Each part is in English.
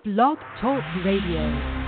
Blog Talk Radio.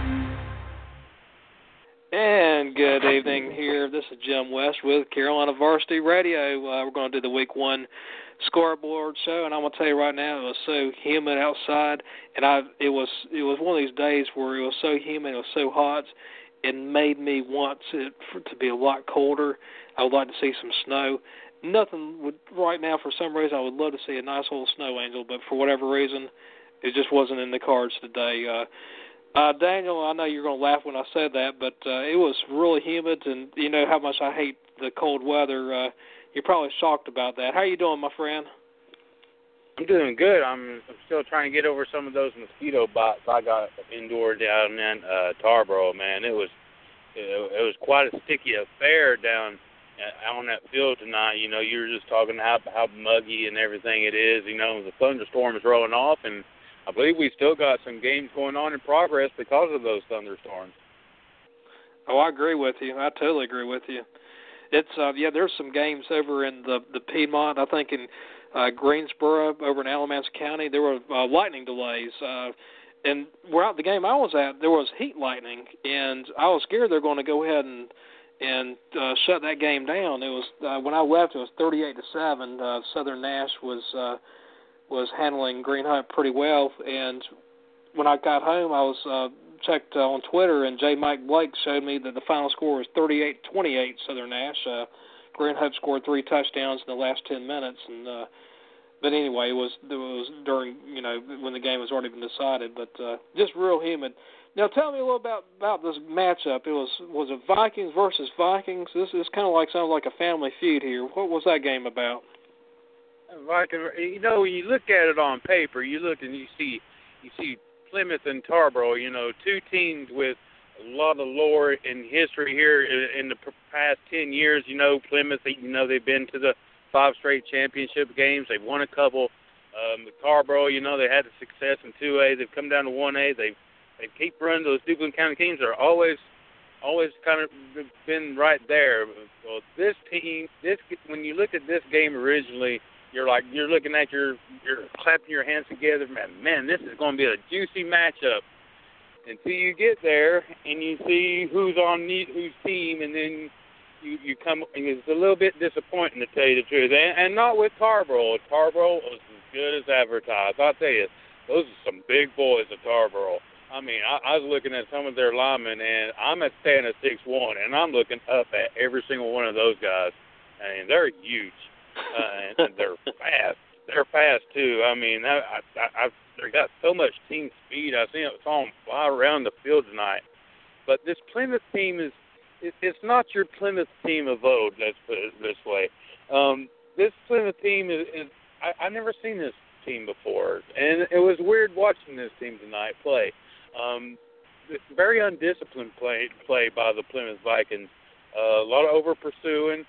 And good evening here. This is Jim West with Carolina Varsity Radio. We're going to do the Week 1 scoreboard show, and I'm going to tell you right now, it was so humid outside, and it was one of these days where it was so humid, it was so hot, it made me want it to be a lot colder. I would like to see some snow. Nothing would right now. For some reason, I would love to see a nice little snow angel, but for whatever reason, it just wasn't in the cards today. Daniel, I know you're going to laugh when I said that, but it was really humid, and you know how much I hate the cold weather. You're probably shocked about that. How are you doing, my friend? I'm doing good. I'm still trying to get over some of those mosquito bites I got indoors down in Tarboro. Man, it was quite a sticky affair down on that field tonight. You know, you were just talking how muggy and everything it is. You know, the thunderstorm is rolling off, and I believe we still got some games going on in progress because of those thunderstorms. Oh, I agree with you. I totally agree with you. It's there's some games over in the Piedmont. I think in Greensboro over in Alamance County there were lightning delays. And throughout the game I was at, there was heat lightning, and I was scared they're going to go ahead and shut that game down. It was when I left, it was 38-7. Southern Nash was handling Green Hunt pretty well, and when I got home, I was checked on Twitter, and J. Mike Blake showed me that the final score was 38-28 Southern Nash. Green Hunt scored 3 touchdowns in the last 10 minutes, and but anyway, it was during when the game was already been decided, but just real humid. Now tell me a little about this matchup. Was it Vikings versus Vikings? This is kind of sounds like a family feud here. What was that game about? Viking, when you look at it on paper, you look and you see Plymouth and Tarboro, two teams with a lot of lore and history here in the past 10 years. Plymouth, they've been to the 5 straight championship games. They've won a couple. Tarboro, they had the success in 2A. They've come down to 1A. They keep running. Those Duplin County teams are always kind of been right there. Well, this team, when you look at this game originally, you're looking at you're clapping your hands together, man, this is going to be a juicy matchup until you get there and you see who's on whose team, and then you come, and it's a little bit disappointing to tell you the truth, and not with Tarboro. Tarboro was as good as advertised. I'll tell you, those are some big boys at Tarboro. I mean, I was looking at some of their linemen, and I'm at stand at 6'1", and I'm looking up at every single one of those guys, and they're huge. And they're fast. They're fast too. I mean, they got so much team speed. I saw them fly around the field tonight. But this Plymouth team it's not your Plymouth team of old. Let's put it this way. This Plymouth team is I've never seen this team before, and it was weird watching this team tonight play. It's very undisciplined play by the Plymouth Vikings. A lot of over pursuing.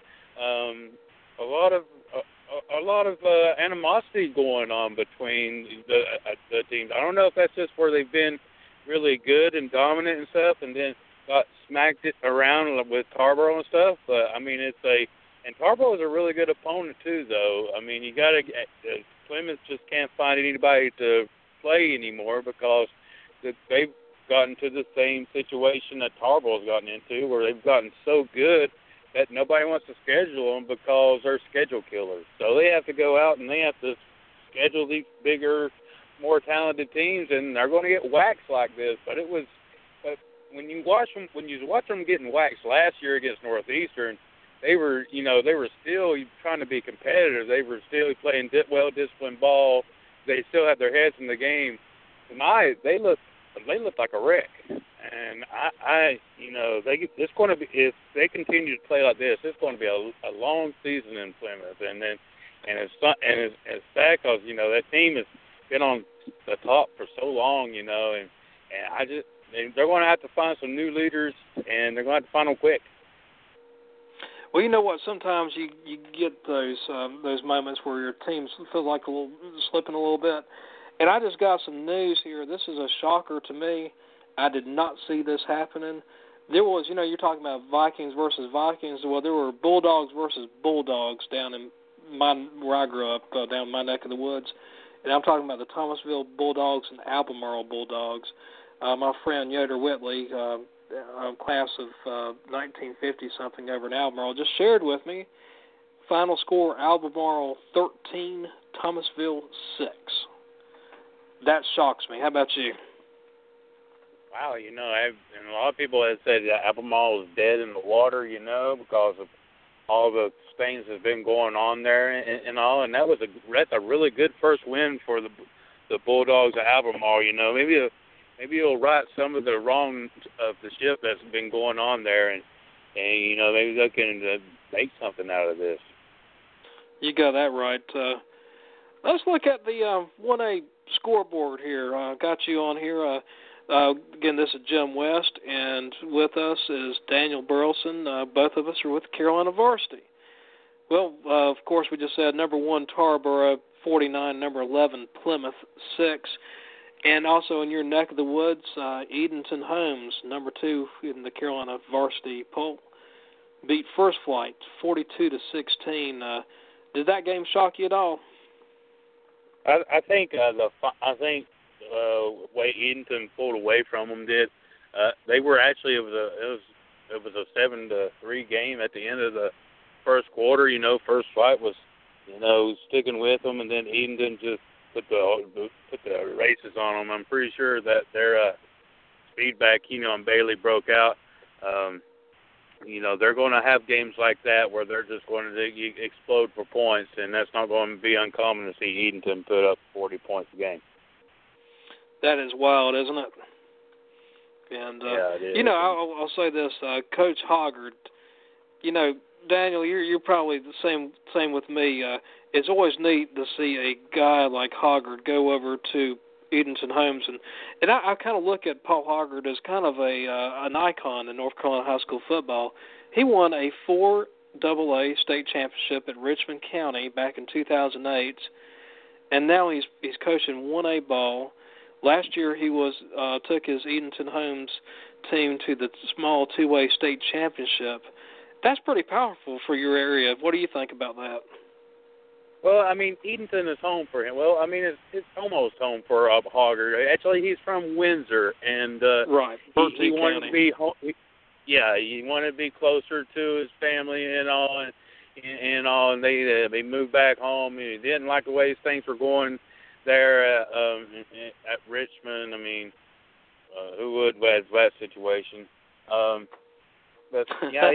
A lot of animosity going on between the teams. I don't know if that's just where they've been really good and dominant and stuff, and then got smacked it around with Tarboro and stuff. But I mean, and Tarboro is a really good opponent too, though. I mean, you got to Plymouth just can't find anybody to play anymore because they've gotten to the same situation that Tarboro's gotten into, where they've gotten so good that nobody wants to schedule them because they're schedule killers. So they have to go out and they have to schedule these bigger, more talented teams, and they're going to get waxed like this. But when you watch them getting waxed last year against Northeastern, they were still trying to be competitive. They were still playing well-disciplined ball. They still had their heads in the game. Tonight, they look like a wreck. And it's going to be, if they continue to play like this, it's going to be a long season in Plymouth. And it's sad because that team has been on the top for so long, and they're going to have to find some new leaders, and they're going to have to find them quick. Well, you know what? Sometimes you get those moments where your team feels like slipping a little bit. And I just got some news here. This is a shocker to me. I did not see this happening. There was, you're talking about Vikings versus Vikings. Well, there were Bulldogs versus Bulldogs down in where I grew up, down in my neck of the woods. and I'm talking about the Thomasville Bulldogs and Albemarle Bulldogs. My friend Yoder Whitley, class of 1950-something over in Albemarle, just shared with me final score: Albemarle 13, Thomasville 6. That shocks me. How about you? Wow, and a lot of people have said that Albemarle is dead in the water, because of all the things that's been going on there and all. And that's a really good first win for the Bulldogs of Albemarle. Maybe it'll right some of the wrong of the ship that's been going on there, and maybe they can make something out of this. You got that right. Let's look at the 1A scoreboard here. Got you on here. Again, this is Jim West, and with us is Daniel Burleson. Both of us are with Carolina Varsity. Well, of course, we just said number 1, Tarboro, 49, number 11, Plymouth, 6. And also in your neck of the woods, Edenton Homes, number 2 in the Carolina Varsity poll, beat First Flight, 42-16. Did that game shock you at all? I think way Edenton pulled away from them did. They were actually it was a 7-3 game at the end of the first quarter. First Flight was sticking with them, and then Edenton just put the races on them. I'm pretty sure that their feedback, and Bailey broke out. They're going to have games like that where they're just going to explode for points, and that's not going to be uncommon to see Edenton put up 40 points a game. That is wild, isn't it? And yeah, it is. I'll say this, Coach Hoggard. Daniel, you're probably the same with me. It's always neat to see a guy like Hoggard go over to Edenton Homes, and I kind of look at Paul Hoggard as kind of an icon in North Carolina high school football. He won a 4AA state championship at Richmond County back in 2008, and now he's coaching 1A ball. Last year he took his Edenton Homes team to the small 2A state championship. That's pretty powerful for your area. What do you think about that? Well, Edenton is home for him. Well, it's almost home for Hoggard. Actually, he's from Windsor, and right, he wanted to be home. He wanted to be closer to his family and all, and they moved back home. He didn't like the way things were going there at Richmond. Who would with that situation? But yeah,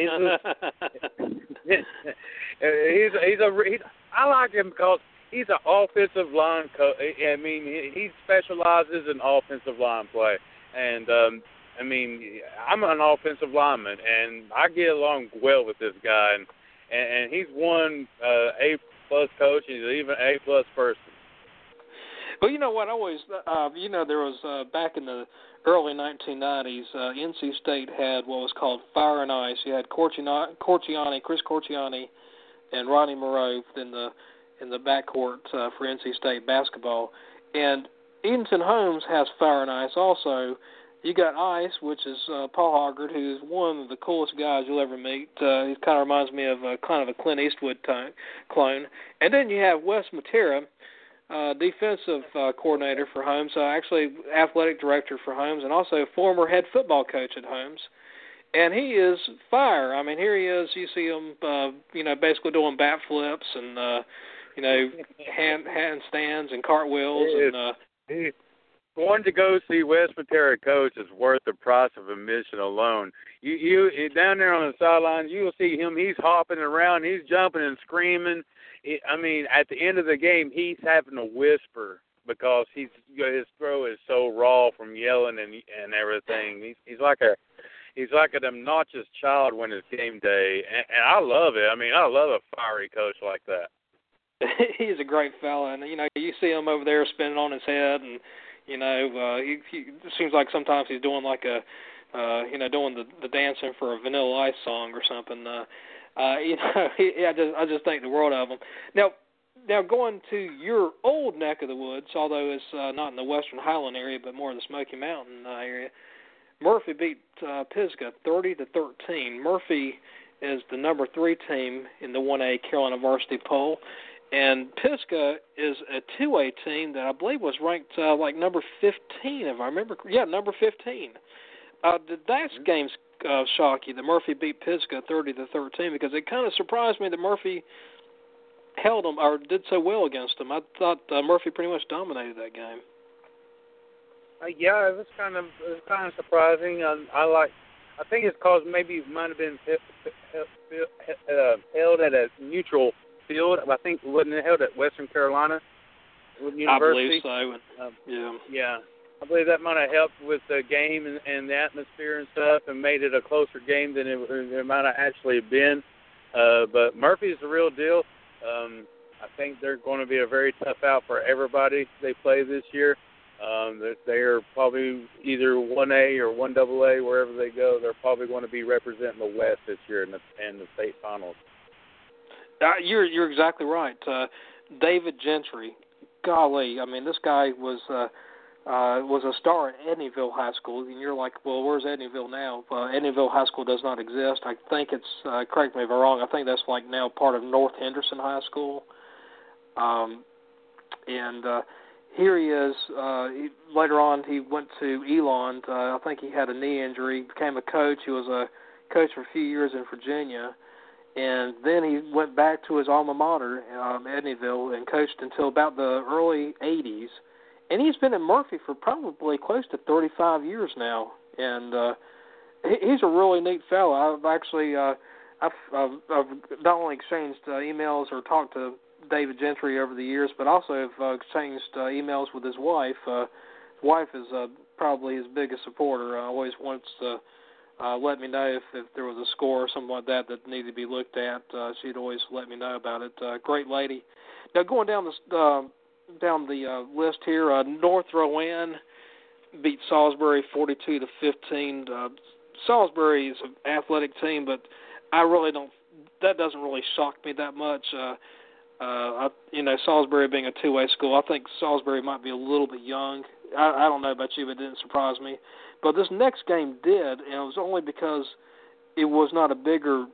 I like him because he's an offensive line coach. He specializes in offensive line play, and I'm an offensive lineman, and I get along well with this guy, and he's one A+ coach, and he's even A+ person. Well, you know what? I always, there was back in the early 1990s, NC State had what was called Fire and Ice. You had Chris Corciani, and Ronnie Moreau in the backcourt for NC State basketball. And Edenton Homes has Fire and Ice also. You got Ice, which is Paul Hoggard, who's one of the coolest guys you'll ever meet. He kind of reminds me of kind of a Clint Eastwood clone. And then you have Wes Matera, defensive coordinator for Holmes, actually athletic director for Holmes, and also former head football coach at Holmes. And he is fire. Here he is. You see him, basically doing bat flips and, handstands and cartwheels. Going to go see Wes Matera coach is worth the price of admission alone. You down there on the sidelines, you will see him. He's hopping around. He's jumping and screaming. At the end of the game, he's having to whisper because his throat is so raw from yelling and everything. He's like an obnoxious child when it's game day, and I love it. I love a fiery coach like that. He's a great fella, and you see him over there spinning on his head, and he it seems like sometimes he's doing like doing the dancing for a Vanilla Ice song or something. I just think the world of him. Now going to your old neck of the woods, although it's not in the Western Highland area, but more in the Smoky Mountain area. Murphy beat Pisgah 30-13. Murphy is the number 3 team in the 1A Carolina Varsity poll, And Pisgah is a 2A team that I believe was ranked like number 15, if I remember. Yeah, number 15. Did that game shock you that Murphy beat Pisgah 30-13? Because it kind of surprised me that Murphy held them or did so well against them. I thought Murphy pretty much dominated that game. Yeah, it was kind of surprising. I think it's because maybe it might have been held at a neutral field. I think it wasn't held at Western Carolina University. I believe so. Yeah. I believe that might have helped with the game and the atmosphere and stuff, and made it a closer game than it might have actually been. But Murphy's the real deal. I think they're going to be a very tough out for everybody they play this year. They are probably either 1A or 1AA, wherever they go. They're probably going to be representing the West this year in the state finals. You're exactly right. David Gentry, golly, I mean, this guy was a star at Edneyville High School, and you're like, well, where's Edneyville now? Edneyville High School does not exist. I think it's, correct me if I'm wrong, I think that's like now part of North Henderson High School. Here he is. Later on, he went to Elon. I think he had a knee injury, became a coach. He was a coach for a few years in Virginia. And then he went back to his alma mater, Edneyville, and coached until about the early 80s. And he's been in Murphy for probably close to 35 years now. And he's a really neat fellow. I've actually I've not only exchanged emails or talked to David Gentry over the years, but also have exchanged emails with his wife. His wife is probably his biggest supporter. Always wants to let me know if there was a score or something like that needed to be looked at. She'd always let me know about it. Great lady. Now going down the list here, North Rowan beat Salisbury 42-15. Salisbury is an athletic team, but I really don't. That doesn't really shock me that much. Salisbury being a 2A school, I think Salisbury might be a little bit young. I don't know about you, but it didn't surprise me. But this next game did, and it was only because it was not a bigger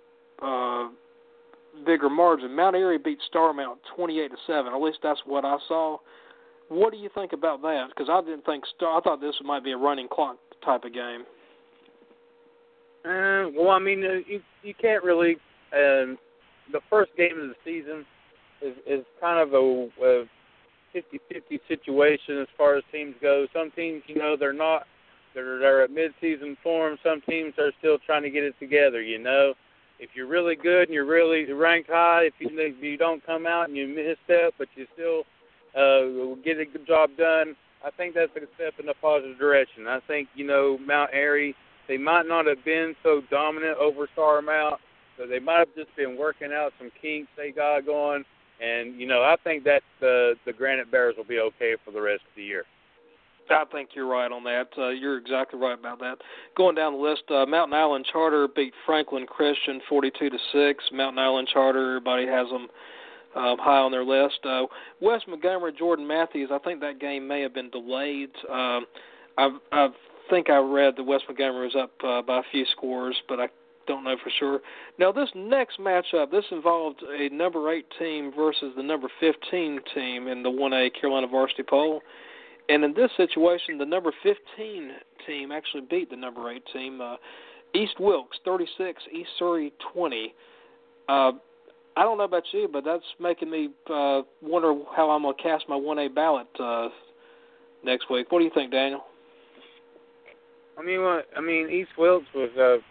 margin. Mount Airy beat Starmount 28-7. At least that's what I saw. What do you think about that? Because I thought this might be a running clock type of game. Well, I mean, you can't really. The first game of the season is kind of a 50-50 situation as far as teams go. Some teams, they're at mid-season form. Some teams are still trying to get it together. If you're really good and you're really ranked high, if you don't come out and you misstep, but you still get a good job done, I think that's a step in a positive direction. I think Mount Airy, they might not have been so dominant over Starmount, so they might have just been working out some kinks they got going. And, I think that the Granite Bears will be okay for the rest of the year. I think you're right on that. You're exactly right about that. Going down the list, Mountain Island Charter beat Franklin Christian 42-6. Mountain Island Charter, everybody has them high on their list. West Montgomery, Jordan Matthews, I think that game may have been delayed. I think I read that West Montgomery was up by a few scores, but I don't know for sure. Now, this next matchup, this involved a number 8 team versus the number 15 team in the 1A Carolina Varsity Poll. And in this situation, the number 15 team actually beat the number 8 team. East Wilkes 36, East Surrey 20. I don't know about you, but that's making me wonder how I'm going to cast my 1A ballot next week. What do you think, Daniel? I mean, East Wilkes was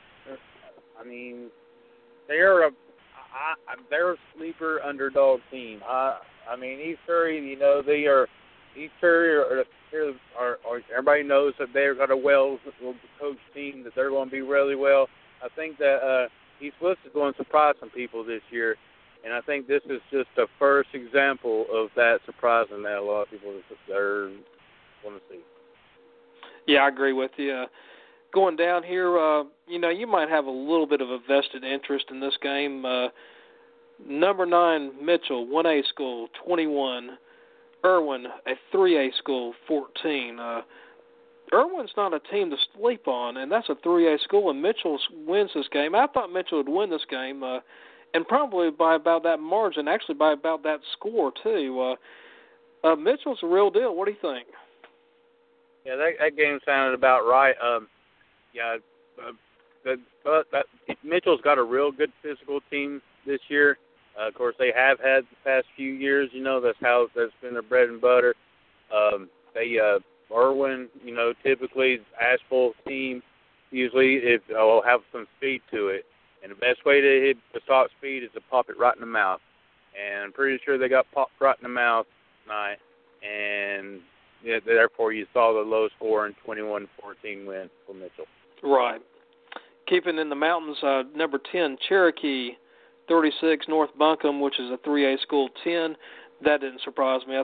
they're a sleeper underdog team. East Surrey, East Surrey are everybody knows that they've got a well-coached team, that they're going to be really well. I think that East Wilkes is going to surprise some people this year, and I think this is just the first example of that surprising that a lot of people are going to see. Yeah, I agree with you. Going down here, you might have a little bit of a vested interest in this game. Number 9, Mitchell, 1A school, 21. Irwin, a 3A school, 14. Irwin's not a team to sleep on, and that's a 3A school, and Mitchell wins this game. I thought Mitchell would win this game. and probably by about that margin, actually by about that score too. Mitchell's a real deal. What do you think? Yeah, that game sounded about right. Mitchell's got a real good physical team this year. Of course, they have had the past few years. That's been their bread and butter. Irwin, typically Asheville's team usually will have some speed to it, and the best way to stop speed is to pop it right in the mouth. And I'm pretty sure they got popped right in the mouth tonight, and therefore you saw the low score and 21-14 win for Mitchell. Right. Keeping in the mountains, number 10, Cherokee, 36, North Buncombe, which is a 3A school, 10. That didn't surprise me.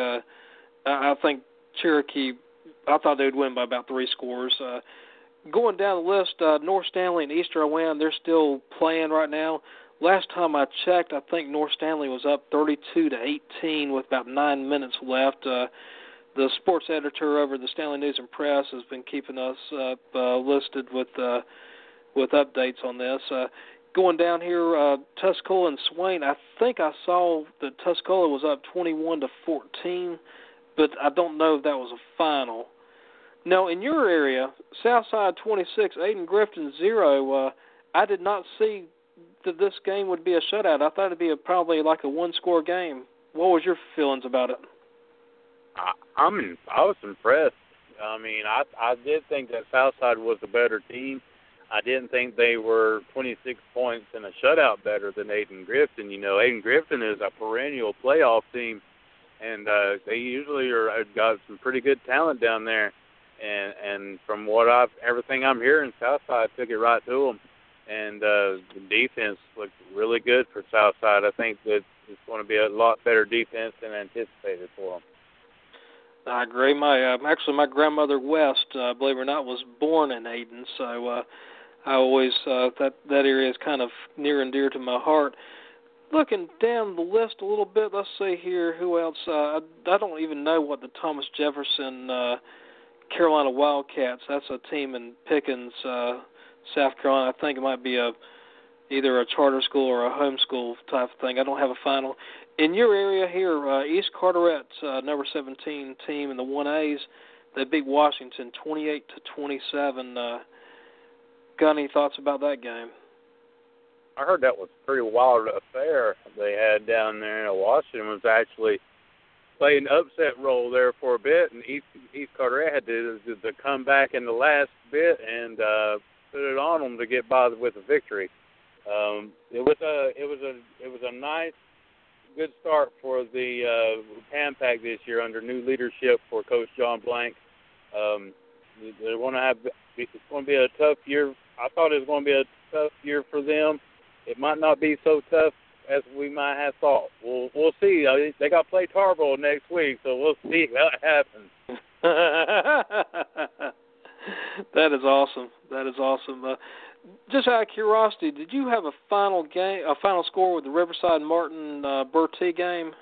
I think Cherokee, I thought they would win by about 3 scores. Going down the list, North Stanley and East Rowan, they're still playing right now. Last time I checked, I think North Stanley was up 32-18 with about 9 minutes left. The sports editor over the Stanley News and Press has been keeping us listed with updates on this. Going down here, Tuscola and Swain, I think I saw that Tuscola was up 21-14, but I don't know if that was a final. Now, in your area, Southside 26, Aiden Griffin 0, I did not see that this game would be a shutout. I thought it would be probably like a one-score game. What was your feelings about it? I was impressed. I mean, I did think that Southside was the better team. I didn't think they were 26 points in a shutout better than Aiden Griffin. Aiden Griffin is a perennial playoff team, and they usually got some pretty good talent down there. And from everything I'm hearing, Southside took it right to them. And the defense looked really good for Southside. I think that it's going to be a lot better defense than anticipated for them. I agree. My grandmother West, believe it or not, was born in Aiden, so I always that area is kind of near and dear to my heart. Looking down the list a little bit, let's see here who else. I don't even know what the Thomas Jefferson Carolina Wildcats. That's a team in Pickens, South Carolina. I think it might be either a charter school or a homeschool type of thing. I don't have a final. In your area here, East Carteret, number 17 team in the 1As, they beat Washington 28-27. Got any thoughts about that game? I heard that was a pretty wild affair they had down there. Washington was actually playing upset role there for a bit, and East Carteret had to come back in the last bit and put it on them to get by with a victory. It was a nice, good start for the Pan-Pac this year under new leadership for Coach John Blank. It's going to be a tough year. I thought it was going to be a tough year for them. It might not be so tough as we might have thought. We'll see. They got to play Tarboro next week, so we'll see what happens. That is awesome. Just out of curiosity, did you have a final score with the Riverside Martin Bertie game?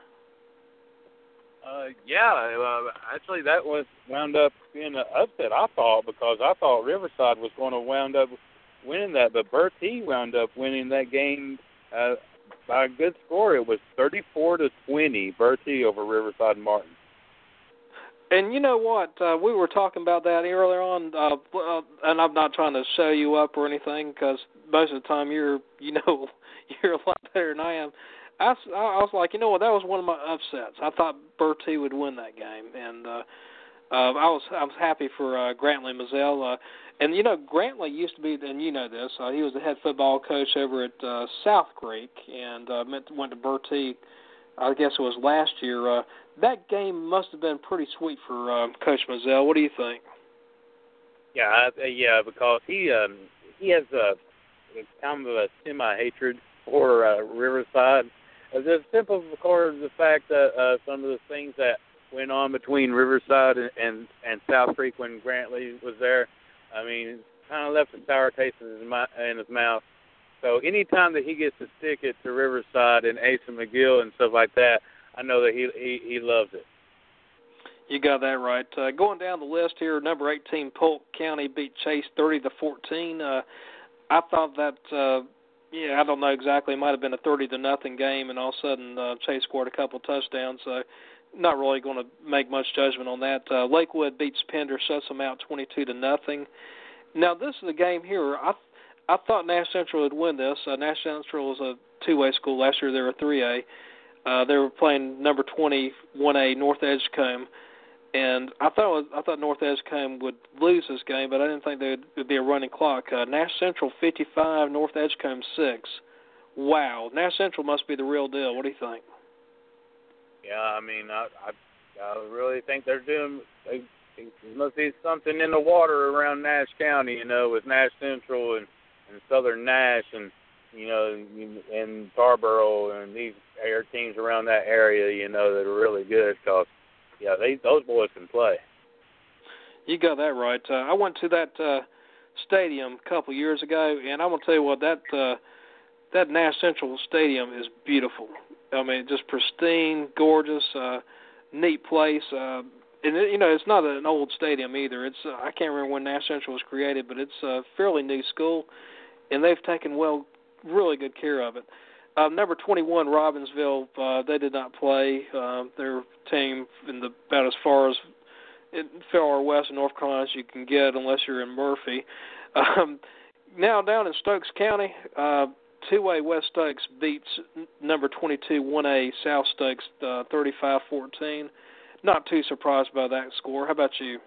Actually, that wound up being an upset, I thought, because I thought Riverside was going to wound up winning that, but Bertie wound up winning that game by a good score. It was 34-20, Bertie over Riverside Martin. And you know what? We were talking about that earlier on, and I'm not trying to show you up or anything, because most of the time you're a lot better than I am. I was like, you know what? That was one of my upsets. I thought Bertie would win that game, and I was happy for Grantley Mazzell. And Grantley used to be, and you know this, he was the head football coach over at South Creek, and went to Bertie. I guess it was last year. That game must have been pretty sweet for Coach Mazzell. What do you think? Yeah, because he has a kind of a semi-hatred for Riverside. Just simple because of the fact that some of the things that went on between Riverside and South Creek when Grantley was there, I mean, it kind of left a sour taste in his mouth. So anytime that he gets to stick it to Riverside and Asa McGill and stuff like that, I know that he loves it. You got that right. Going down the list here, number 18, Polk County beat Chase 30-14. I thought that Yeah, I don't know exactly. It might have been a 30-0 game, and all of a sudden Chase scored a couple touchdowns. So, not really going to make much judgment on that. Lakewood beats Pender, shuts them out 22-0. Now, this is a game here. I thought Nash Central would win this. Nash Central was a two-way school. Last year they were 3A. They were playing number 20, 1A, North Edgecombe. And I thought North Edgecombe would lose this game, but I didn't think there would be a running clock. Nash Central 55, North Edgecombe 6. Wow, Nash Central must be the real deal. What do you think? Yeah, I mean, I really think they're doing. There must be something in the water around Nash County, you know, with Nash Central and Southern Nash, and you know, and Tarboro and these air teams around that area, you know, that are really good because. Yeah, those boys can play. You got that right. I went to that stadium a couple years ago, and I'm gonna tell you what, that Nash Central Stadium is beautiful. I mean, just pristine, gorgeous, neat place. And you know, it's not an old stadium either. It's I can't remember when Nash Central was created, but it's a fairly new school, and they've taken really good care of it. Number 21, Robbinsville, they did not play. Their team about as far west of North Carolina as you can get, unless you're in Murphy. Now down in Stokes County, 2A West Stokes beats number 22, 1A South Stokes, 35-14. Not too surprised by that score. How about you?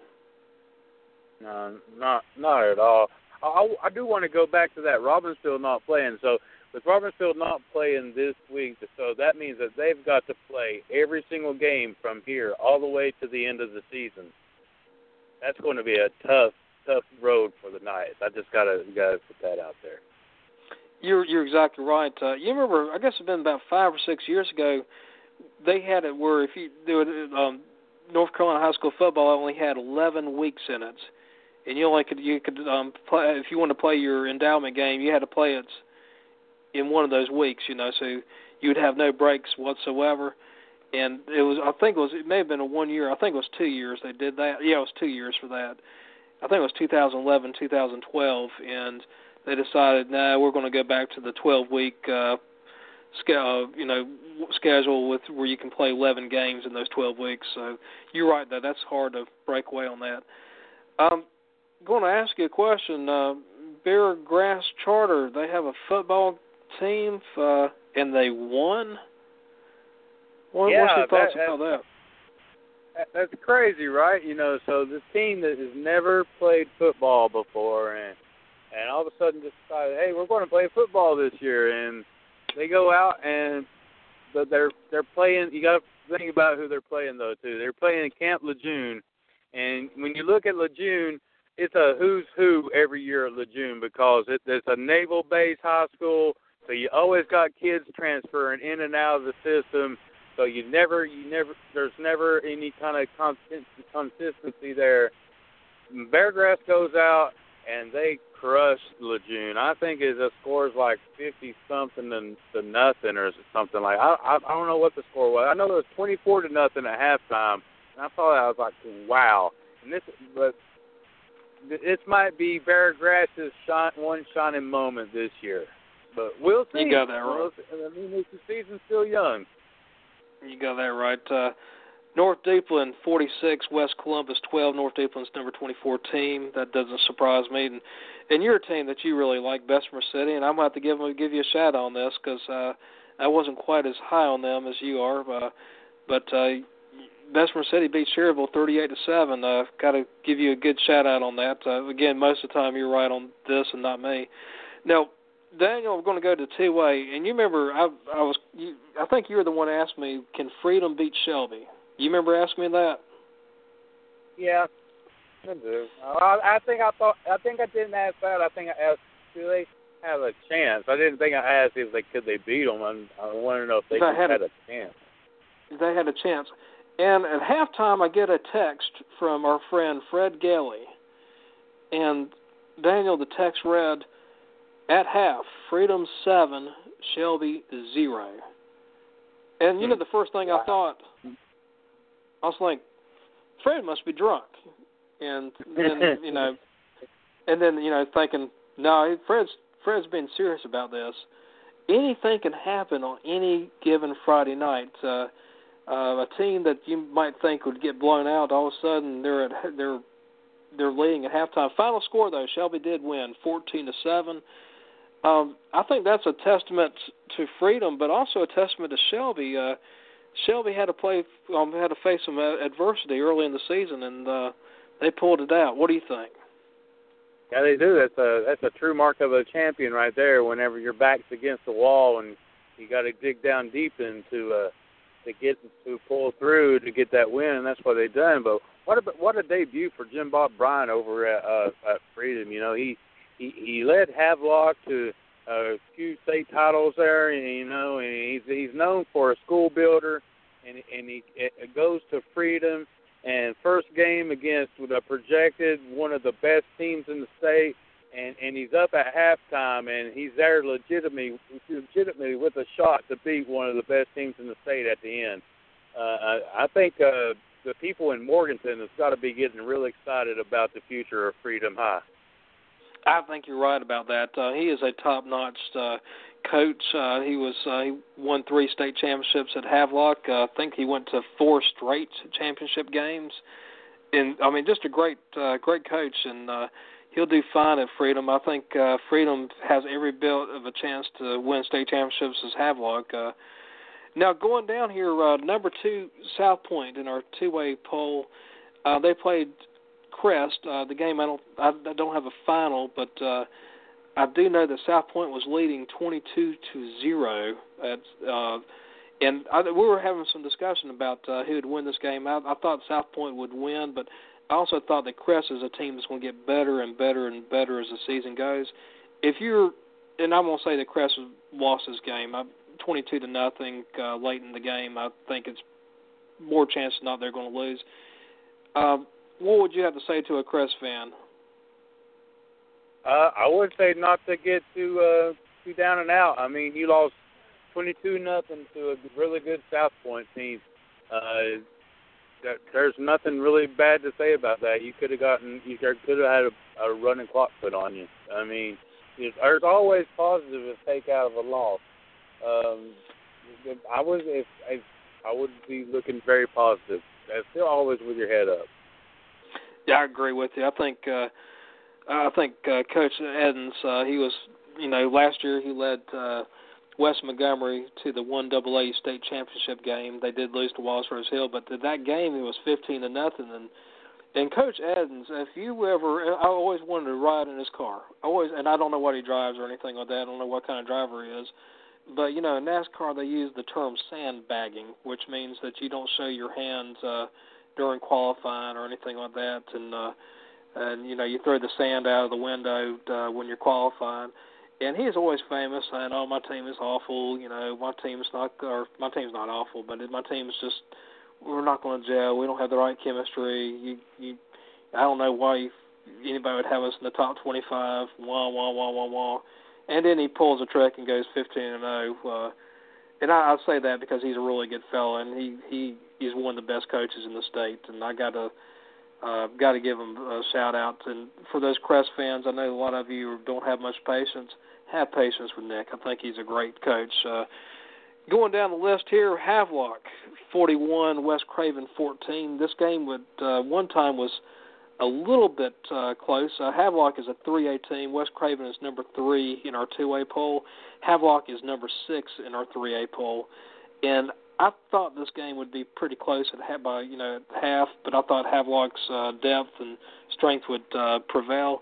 No, not at all. I do want to go back to that Robbinsville not playing. So with Robbinsville not playing this week, so that means that they've got to play every single game from here all the way to the end of the season. That's going to be a tough road for the Knights. I just gotta put that out there. You're exactly right. You remember, I guess it's been about 5 or 6 years ago, they had it where if you do it, North Carolina high school football only had 11 weeks in it, and you could play if you want to play your endowment game, you had to play it in one of those weeks, you know, so you would have no breaks whatsoever. And it may have been a 1 year. I think it was 2 years they did that. Yeah, it was 2 years for that. I think it was 2011, 2012, and they decided, no, we're going to go back to the 12-week schedule with where you can play 11 games in those 12 weeks. So you're right, though. That's hard to break away on that. I'm going to ask you a question. Bear Grass Charter, they have a football team, and they won? What's your thoughts about that? That's crazy, right? You know, so this team that has never played football before, and all of a sudden just decided, hey, we're going to play football this year, and they go out and they're playing. You got to think about who they're playing though too. They're playing Camp Lejeune, and when you look at Lejeune, it's a who's who every year at Lejeune because it's a naval base high school, so you always got kids transferring in and out of the system. So there's never any kind of consistency there. Beargrass goes out and they crush Lejeune. I think it just scores like 50-something to nothing or something like. I don't know what the score was. I know it was 24-0 at halftime, and I saw that I was like, wow. But this might be Beargrass's one shining moment this year. But we'll see. You got that right. I mean, the season's still young. You got that right. North Duplin 46, West Columbus 12. North Duplin's number 24 team. That doesn't surprise me. And your team that you really like, Bessemer City, and I'm going to have to give you a shout on this because I wasn't quite as high on them as you are. But Bessemer City beat Cherryville 38-7. Got to give you a good shout out on that. Again, most of the time you're right on this and not me. Now, Daniel, we're going to go to 2A, and you remember I think you were the one who asked me, can Freedom beat Shelby? You remember asking me that? Yeah, I do. I think I didn't ask that. I think I asked, do they have a chance? I didn't think I asked if could they beat them. I wanted to know if they had a chance. They had a chance. And at halftime, I get a text from our friend Fred Gelly, and Daniel, the text read, at half, Freedom 7, Shelby 0. And, you know, the first thing I thought, I was like, Fred must be drunk. And then, thinking, no, Fred's Fred's been serious about this. Anything can happen on any given Friday night. A team that you might think would get blown out, all of a sudden they're leading at halftime. Final score though, Shelby did win 14-7. I think that's a testament to Freedom, but also a testament to Shelby. Shelby had to face some adversity early in the season, and they pulled it out. What do you think? Yeah, they do. That's a true mark of a champion right there. Whenever your back's against the wall and you got to dig down deep into to pull through to get that win, and that's what they've done. But what a debut for Jim Bob Bryant over at Freedom. You know, he led Havelock to a few state titles there, and, you know, and he's known for a school builder, and he goes to Freedom. And first game against a projected one of the best teams in the state, and he's up at halftime, and he's there legitimately with a shot to beat one of the best teams in the state at the end. I think the people in Morganton have got to be getting really excited about the future of Freedom High. I think you're right about that. He is a top-notch coach. He won 3 state championships at Havelock. I think he went to 4 straight championship games. And I mean, just a great coach, and he'll do fine at Freedom. I think Freedom has every bit of a chance to win state championships as Havelock. Now going down here, number 2 South Point in our two-way poll. They played Crest. The game I don't have a final, but I do know that South Point was leading 22-0. And we were having some discussion about who would win this game. I thought South Point would win, but I also thought that Crest is a team that's going to get better and better and better as the season goes. And I'm going to say that Crest lost this game, 22-0 late in the game. I think it's more chance than not they're going to lose. What would you have to say to a Crest fan? I would say not to get too down and out. I mean, you lost 22-0 to a really good South Point team. There's nothing really bad to say about that. You could have had a running clock put on you. I mean, there's always positive to take out of a loss. I would be looking very positive. Still always with your head up. Yeah, I agree with you. I think Coach Edens, he was, last year he led West Montgomery to the 1AA state championship game. They did lose to Walls Rose Hill, but that game it was 15-0. And Coach Edens, I always wanted to ride in his car. And I don't know what he drives or anything like that. I don't know what kind of driver he is. But, in NASCAR they use the term sandbagging, which means that you don't show your hands during qualifying or anything like that. And you throw the sand out of the window when you're qualifying. And he's always famous saying, "Oh, my team is awful. My team's not awful, but my team's just we're not going to gel. We don't have the right chemistry. I don't know why anybody would have us in the top 25. Wah wah wah wah wah." And then he pulls a trick and goes 15-0. And I say that because he's a really good fella, and he's one of the best coaches in the state. And I got to give him a shout out. And for those Crest fans, I know a lot of you don't have much patience. Have patience with Nick. I think he's a great coach. Going down the list here, Havelock 41, West Craven 14. This game one time was a little bit close. Havelock is a 3A team. West Craven is number 3 in our 2A poll. Havelock is number 6 in our 3A poll. And I thought this game would be pretty close at half, but I thought Havelock's depth and strength would prevail.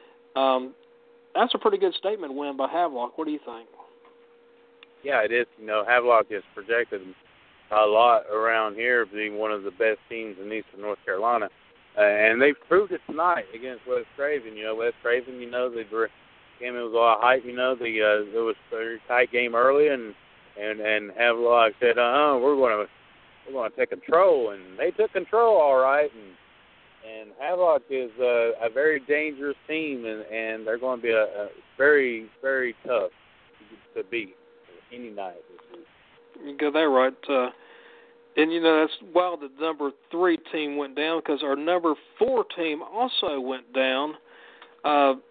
That's a pretty good statement win by Havelock. What do you think? Yeah, it is. Havelock is projected a lot around here being one of the best teams in Eastern North Carolina. And they proved it tonight against West Craven. West Craven, it was a lot of hype. It was a very tight game early, and Havelock said, we're going to take control, and they took control all right. And Havelock is a very dangerous team, and they're going to be a very, very tough to beat any night this week. You got that right. And, that's wild that the number 3 team went down because our number 4 team also went down.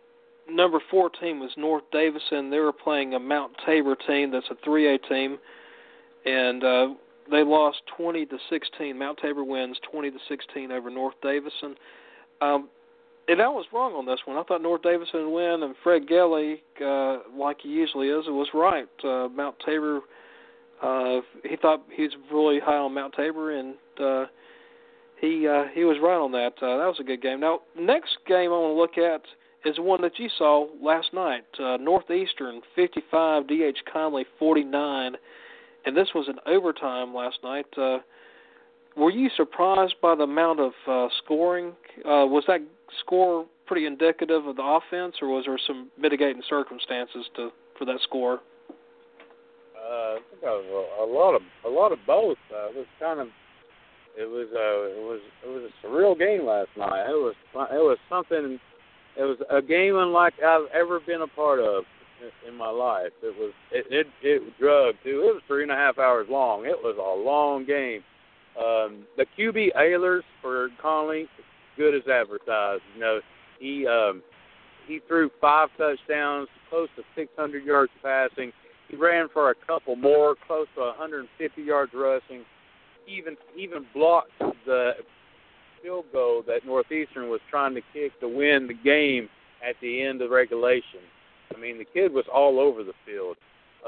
number 4 team was North Davison. They were playing a Mount Tabor team that's a 3A team, and they lost 20-16. Mount Tabor wins 20-16 over North Davison. And I was wrong on this one. I thought North Davison would win, and Fred Gelly, like he usually is, was right. Mount Tabor, he thought he was really high on Mount Tabor, and he was right on that. That was a good game. Now, next game I want to look at is the one that you saw last night. Northeastern 55, D.H. Conley 49, and this was an overtime last night. Were you surprised by the amount of scoring? Was that score pretty indicative of the offense, or was there some mitigating circumstances for that score? I think it was a lot of both. It was a surreal game last night. It was something. It was a game unlike I've ever been a part of in my life. It drugged too. It was 3.5 hours long. It was a long game. The QB Ehlers for Conley, good as advertised. You know, he threw 5 touchdowns, close to 600 yards passing. He ran for a couple more, close to 150 yards rushing. Even blocked the field goal that Northeastern was trying to kick to win the game at the end of regulation. I mean, the kid was all over the field.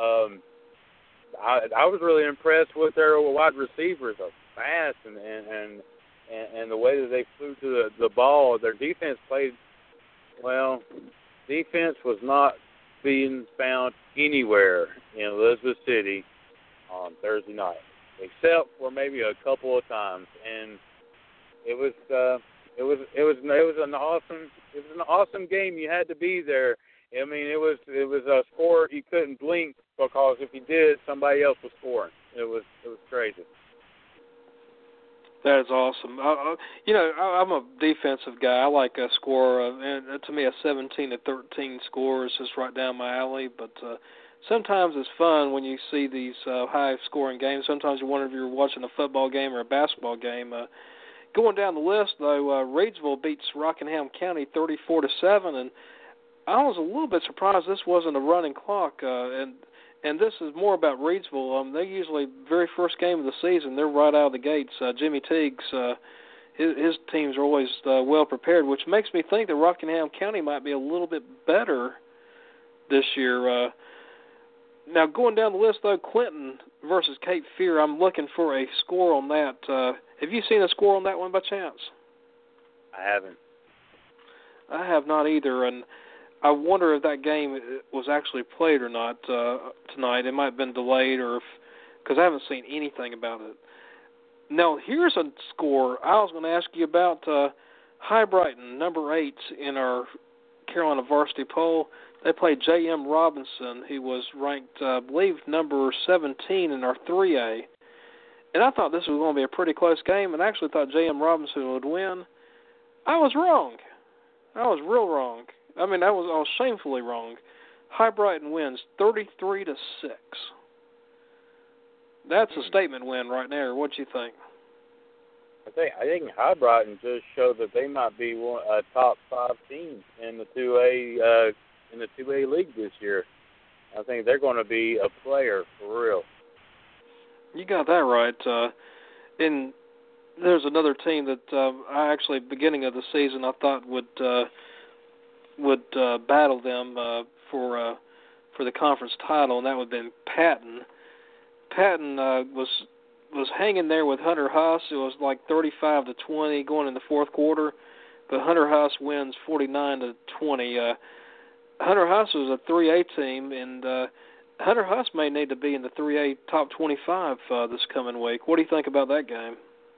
I was really impressed with their wide receivers. Fast and the way that they flew to the ball. Their defense played well. Defense was not being found anywhere in Elizabeth City on Thursday night, except for maybe a couple of times. And it was an awesome game. You had to be there. I mean, it was a score you couldn't blink, because if you did, somebody else was scoring. It was crazy. That is awesome. I'm a defensive guy. I like a score, and to me, a 17-13 score is just right down my alley. But sometimes it's fun when you see these high-scoring games. Sometimes you wonder if you're watching a football game or a basketball game. Going down the list, though, Reidsville beats Rockingham County 34-7, and I was a little bit surprised this wasn't a running clock. And this is more about Reidsville. They usually, very first game of the season, they're right out of the gates. Jimmy Teague's, his teams are always well prepared, which makes me think that Rockingham County might be a little bit better this year. Now, going down the list, though, Clinton versus Cape Fear, I'm looking for a score on that. Have you seen a score on that one by chance? I haven't. I have not either, and I wonder if that game was actually played or not tonight. It might have been delayed, or because I haven't seen anything about it. Now, here's a score I was going to ask you about. High Brighton, number 8 in our Carolina varsity poll. They played J.M. Robinson, who was ranked, I believe, number 17 in our 3A. And I thought this was going to be a pretty close game, and I actually thought J.M. Robinson would win. I was wrong. I was real wrong. I mean, I was shamefully wrong. High Brighton wins 33-6. That's a statement win right there. What do you think? I think High Brighton just showed that they might be a top 5 team in the 2A league this year. I think they're going to be a player for real. You got that right. And there's another team that I actually, beginning of the season, I thought would battle them for the conference title, and that would have been Patton. Patton was hanging there with Hunter Huss. It was like 35-20 going in the fourth quarter, but Hunter Huss wins 49-20. Hunter Huss was a 3A team, and Hunter Huss may need to be in the 3A top 25 this coming week. What do you think about that game?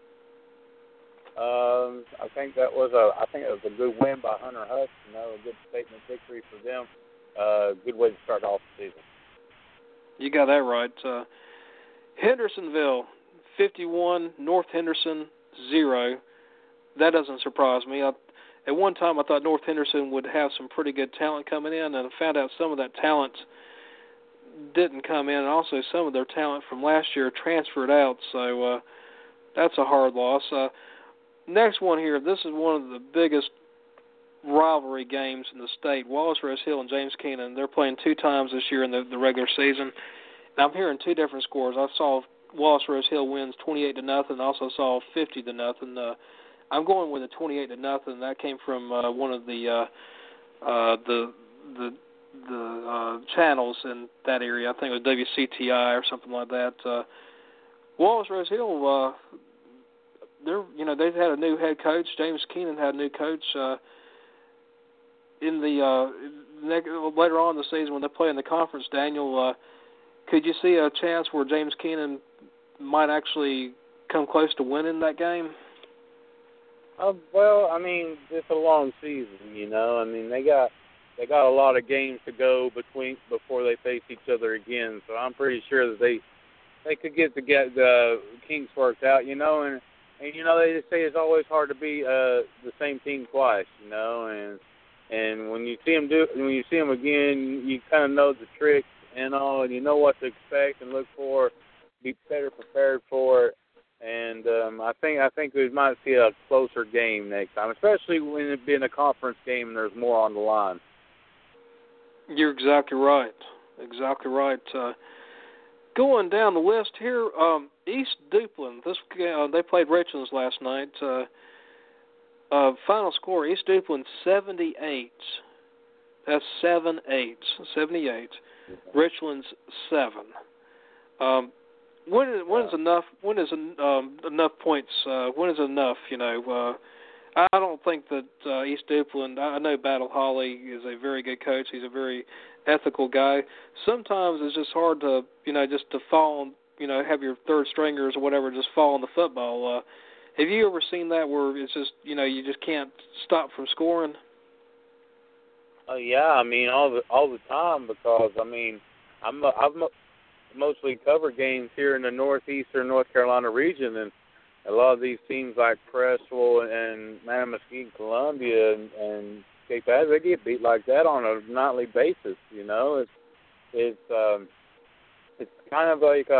I think it was a good win by Hunter Huss. A good statement victory for them. Good way to start off the season. You got that right. Hendersonville 51, North Henderson 0. That doesn't surprise me. At one time, I thought North Henderson would have some pretty good talent coming in, and I found out some of that talent didn't come in, and also some of their talent from last year transferred out. So that's a hard loss. Next one here, this is one of the biggest rivalry games in the state. Wallace Rose Hill and James Keenan, they're playing 2 times this year in the regular season. And I'm hearing 2 different scores. I saw Wallace Rose Hill wins 28-0. I also saw 50-0. I'm going with a 28-0. That came from one of the channels in that area. I think it was WCTI or something like that. Wallace Rose Hill, they've had a new head coach. James Keenan had a new coach. In the later on in the season when they play in the conference, Daniel, could you see a chance where James Keenan might actually come close to winning that game? Well, I mean, it's a long season, you know. I mean, they got a lot of games to go before they face each other again. So I'm pretty sure that they could get the kinks worked out, you know. And you know, they just say it's always hard to beat the same team twice, you know. And when you see them again, you kind of know the tricks and all, and you know what to expect and look for, be better prepared for it. And I think we might see a closer game next time, especially when it being a conference game and there's more on the line. You're exactly right. Exactly right. Going down the list here, East Duplin. They played Richlands last night. Final score: East Duplin 78. That's 78. Richlands 7. When is enough? When is enough points? When is enough? You know, I don't think that East Duplin. I know Battle Holly is a very good coach. He's a very ethical guy. Sometimes it's just hard to, just to fall on, have your third stringers or whatever just fall on the football. Have you ever seen that where it's just, you just can't stop from scoring? Oh yeah, I mean all the time, because I mean I've mostly covered games here in the northeastern North Carolina region, and a lot of these teams like Creswell and Mesquite, Columbia, and Cape Ads, they get beat like that on a nightly basis. You know, it's kind of like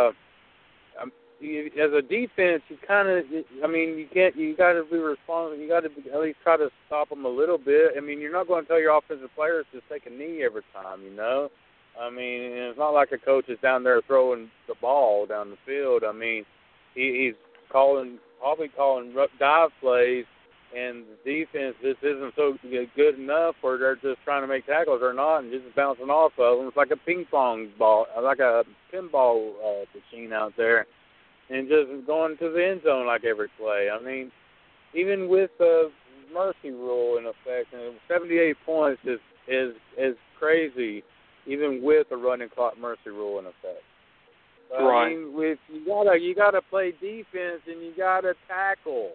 as a defense, you got to be responsible. You got to at least try to stop them a little bit. I mean, you're not going to tell your offensive players to take a knee every time, you know. I mean, it's not like a coach is down there throwing the ball down the field. I mean, he's probably calling dive plays, and the defense just isn't so good enough, or they're just trying to make tackles or not, and just bouncing off of them. It's like a ping pong ball, like a pinball machine out there, and just going to the end zone like every play. I mean, even with the mercy rule in effect, 78 points is crazy, even with a running clock mercy rule in effect. But, right. I mean, you gotta play defense and you gotta tackle.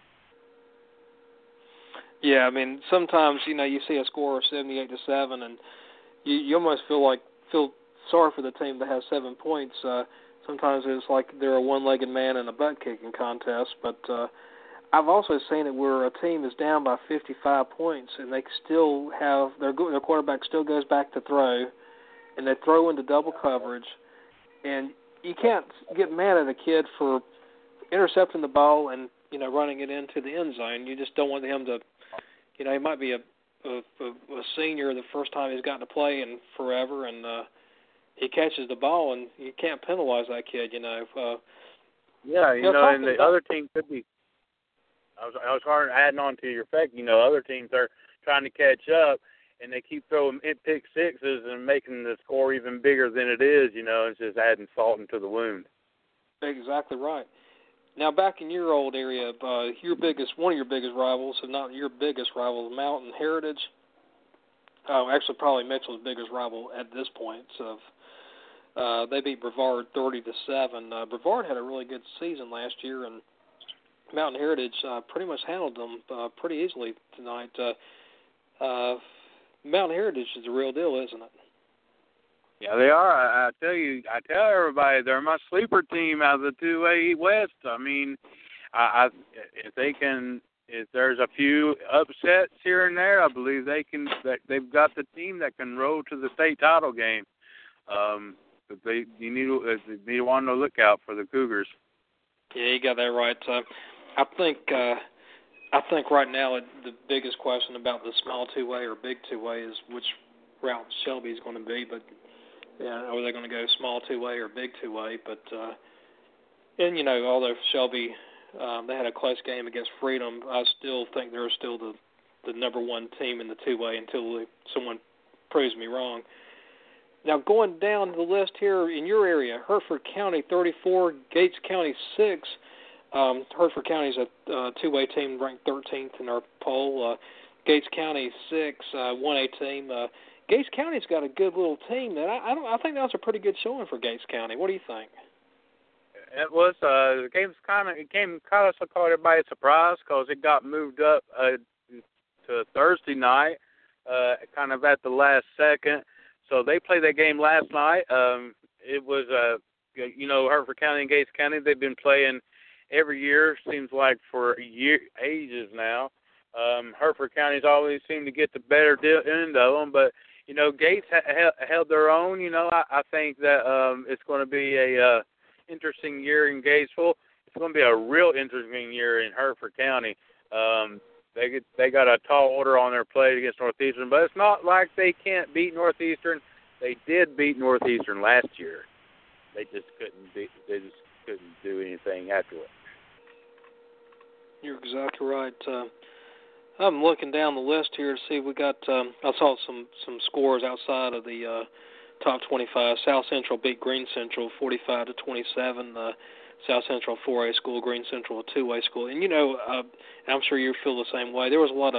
Yeah, I mean, sometimes you see a score of 78-7, and you almost feel sorry for the team that has 7 points. Sometimes it's like they're a one-legged man in a butt-kicking contest. But I've also seen it where a team is down by 55 points, and they still have their quarterback still goes back to throw, and they throw into double coverage, and you can't get mad at a kid for intercepting the ball and running it into the end zone. You just don't want him to, he might be a senior the first time he's gotten to play in forever, and he catches the ball, and you can't penalize that kid. And the other team could be. I was hard adding on to your fact. Other teams are trying to catch up, and they keep throwing pick sixes and making the score even bigger than it is. It's just adding salt into the wound. Exactly right. Now, back in your old area, one of your biggest rivals, and not your biggest rival, Mountain Heritage. Actually, probably Mitchell's biggest rival at this point. So they beat Brevard 30-7. Brevard had a really good season last year, and Mountain Heritage pretty much handled them pretty easily tonight. Mountain Heritage is the real deal, isn't it? Yeah, they are. I tell everybody they're my sleeper team out of the 2A West. I mean, if there's a few upsets here and there, I believe they've got the team that can roll to the state title game. But you need to want to look out for the Cougars. Yeah, you got that right. I think I think right now the biggest question about the small two-way or big two-way is which route Shelby's going to be. But yeah, are they going to go small two-way or big two-way? But and although Shelby they had a close game against Freedom, I still think they're still the number one team in the two-way until someone proves me wrong. Now, going down the list here in your area, Hertford County 34, Gates County 6. Hertford County is a two-way team ranked 13th in our poll. Gates County 6, 1A team. Gates County's got a good little team. That I think that was a pretty good showing for Gates County. What do you think? It was the game's kind of caught everybody surprise because it got moved up to Thursday night, kind of at the last second. So they played that game last night. It was Hertford County and Gates County. They've been playing every year, seems like for ages now. Hertford County's always seemed to get the better end of them, but Gates held their own. I think that it's going to be a interesting year in Gatesville. It's going to be a real interesting year in Hertford County. They got a tall order on their plate against Northeastern, but it's not like they can't beat Northeastern. They did beat Northeastern last year. They just couldn't do anything afterwards. You're exactly right. I'm looking down the list here to see. We got. I saw some scores outside of the top 25. South Central beat Green Central 45-27. South Central 4A school, Green Central a 2A school. And I'm sure you feel the same way. There was a lot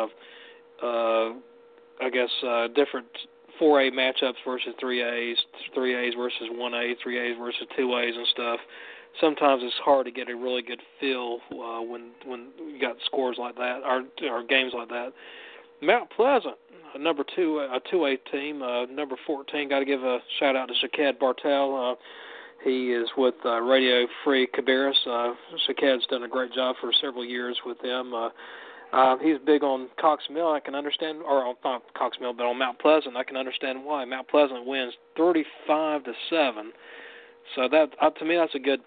of different 4A matchups versus 3As versus 1A, 3As versus 2As and stuff. Sometimes it's hard to get a really good feel when you got scores like that or games like that. Mount Pleasant, number 2, a 2A team, number 14. Got to give a shout out to Shakad Bartel. He is with Radio Free Cabarrus. Shakad's done a great job for several years with them. He's big on Cox Mill. I can understand, or not Cox Mill, but on Mount Pleasant, I can understand why. Mount Pleasant wins 35-7. So that, to me, that's a good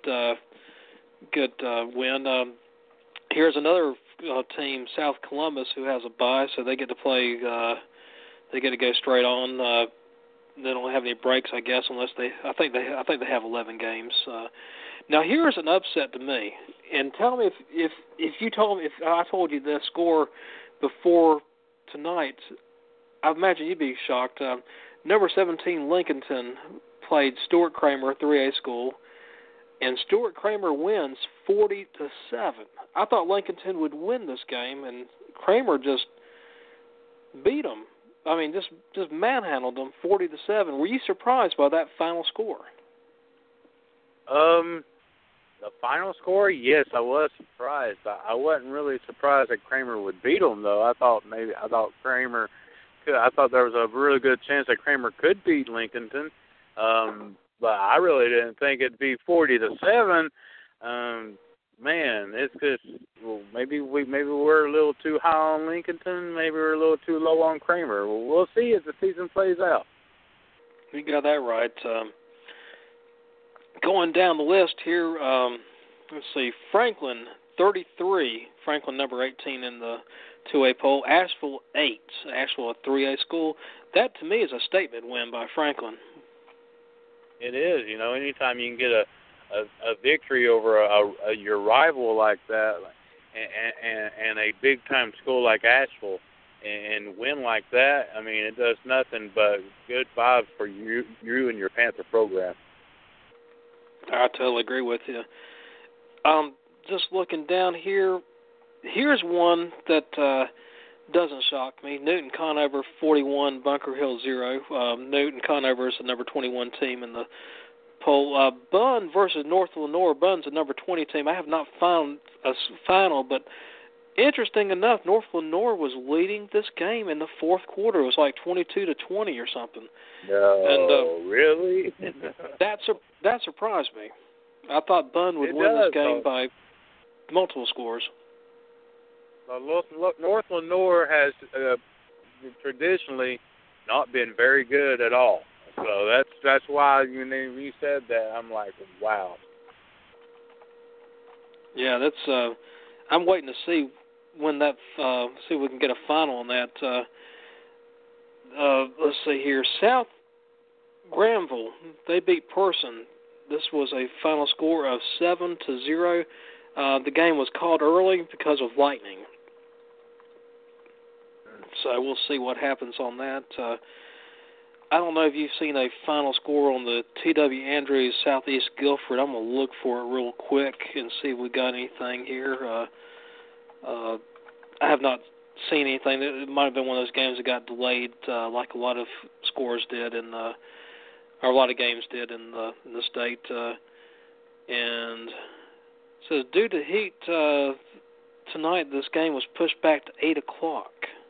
win. Here's another team, South Columbus, who has a bye, so they get to play. They get to go straight on. They don't have any breaks, I guess, unless I think they have 11 games. Now here's an upset to me, and tell me if I told you the score before tonight, I imagine you'd be shocked. Number 17 Lincolnton played Stuart Kramer, 3A school, and Stuart Kramer wins 40-7. I thought Lincolnton would win this game, and Kramer just beat them. I mean, just manhandled them 40-7. Were you surprised by that final score? The final score, yes, I was surprised. I wasn't really surprised that Kramer would beat them, though. I thought Kramer could. I thought there was a really good chance that Kramer could beat Lincolnton. But I really didn't think it'd be 40-7. Man, it's just maybe we're a little too high on Lincolnton. Maybe we're a little too low on Kramer. Well, we'll see as the season plays out. You got that right. Going down the list here, let's see. Franklin 33. Franklin number 18 in the 2A poll. Asheville 8. Asheville a 3A school. That to me is a statement win by Franklin. It is. Anytime you can get a victory over your rival like that, and a big time school like Asheville, and win like that, I mean, it does nothing but good vibes for you and your Panther program. I totally agree with you. Just looking down here, here's one that doesn't shock me. Newton Conover 41, Bunker Hill 0. Newton Conover is the number 21 team in the poll. Bunn versus North Lenoir. Bunn's the number 20 team. I have not found a final, but interesting enough, North Lenoir was leading this game in the fourth quarter. It was like 22-20 or something. No, and, really? that surprised me. I thought Bunn would win this game by multiple scores. North Lenoir has traditionally not been very good at all. So that's why when you said that, I'm like, wow. Yeah, that's. I'm waiting to see when that. See if we can get a final on that. Let's see here. South Granville, they beat Person. This was a final score of 7-0. The game was called early because of lightning. So we'll see what happens on that. I don't know if you've seen a final score on the T.W. Andrews Southeast Guilford. I'm going to look for it real quick and see if we got anything here. I have not seen anything. It might have been one of those games that got delayed, like a lot of scores did, or a lot of games did in the state. And so due to heat tonight, this game was pushed back to 8 o'clock.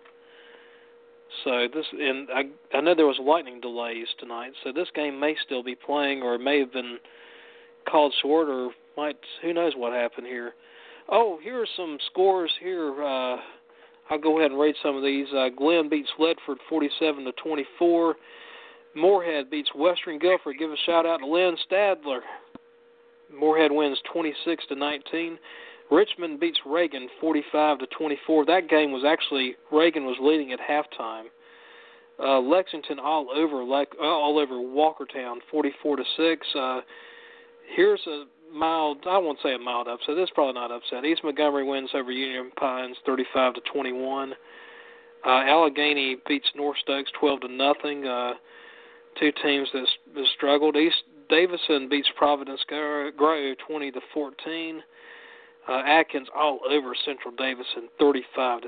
So I know there was lightning delays tonight, so this game may still be playing, or it may have been called short, or who knows what happened here. Oh, here are some scores here. I'll go ahead and read some of these. Glenn beats Ledford 47-24. Moorhead beats Western Guilford. Give a shout out to Lynn Stadler. Moorhead wins 26-19. Richmond beats Reagan 45-24. That game was actually Reagan was leading at halftime. Lexington all over Walkertown 44-6. Here's a mild, I won't say a mild upset. This is probably not upset. East Montgomery wins over Union Pines 35-21. Allegheny beats North Stokes 12-0. Two teams that struggled. East Davison beats Providence Grove 20-14. Atkins all over Central Davison 35-6.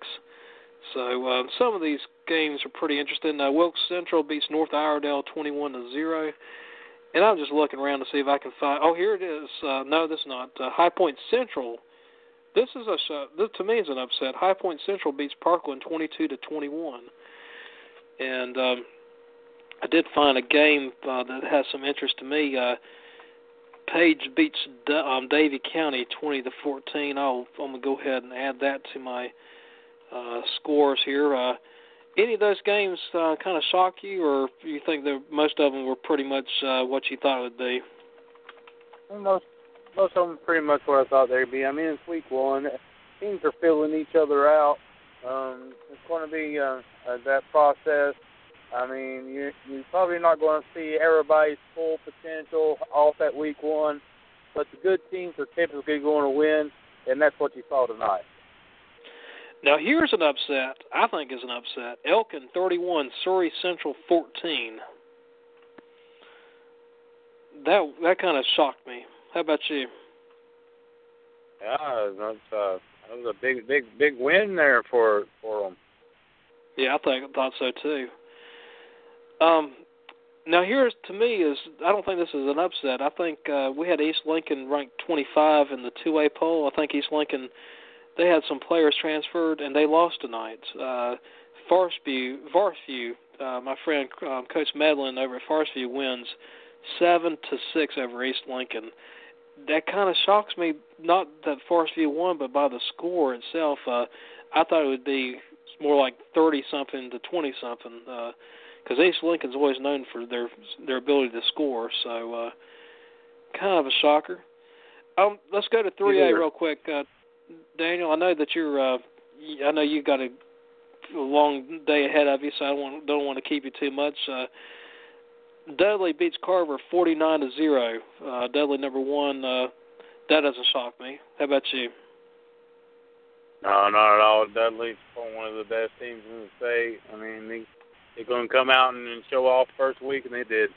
So some of these games are pretty interesting. Wilkes Central beats North Iredell 21-0. And I'm just looking around to see if I can find. Oh, here it is. No, this is not. High Point Central. This is this to me is an upset. High Point Central beats Parkland 22-21. And I did find a game that has some interest to me. Page beats Davie County 20-14. I'm gonna go ahead and add that to my scores here. Any of those games kind of shock you, or do you think that most of them were pretty much what you thought it would be? Most of them pretty much what I thought they'd be. I mean, it's week one. Teams are filling each other out. It's going to be that process. I mean, you're probably not going to see everybody's full potential off at week one, but the good teams are typically going to win, and that's what you saw tonight. Now, here's an upset, I think is an upset. Elkin 31, Surrey Central 14. That kind of shocked me. How about you? Yeah, that was a big win there for them. Yeah, I thought so too. Now, here's to me is I don't think this is an upset. I think we had East Lincoln ranked 25 in the 2A poll. I think East Lincoln, they had some players transferred and they lost tonight. Varsview, my friend Coach Medlin over at Varsview wins 7-6 over East Lincoln. That kind of shocks me. Not that Varsview won, but by the score itself. I thought it would be more like 30-something to 20-something. Because East Lincoln's always known for their ability to score, so kind of a shocker. Let's go to 3A real quick, Daniel. I know that I know you've got a long day ahead of you, so I don't want to keep you too much. Dudley beats Carver 49-0. Dudley number 1. That doesn't shock me. How about you? No, not at all. Dudley's one of the best teams in the state. I mean, they're going to come out and show off first week, and they did.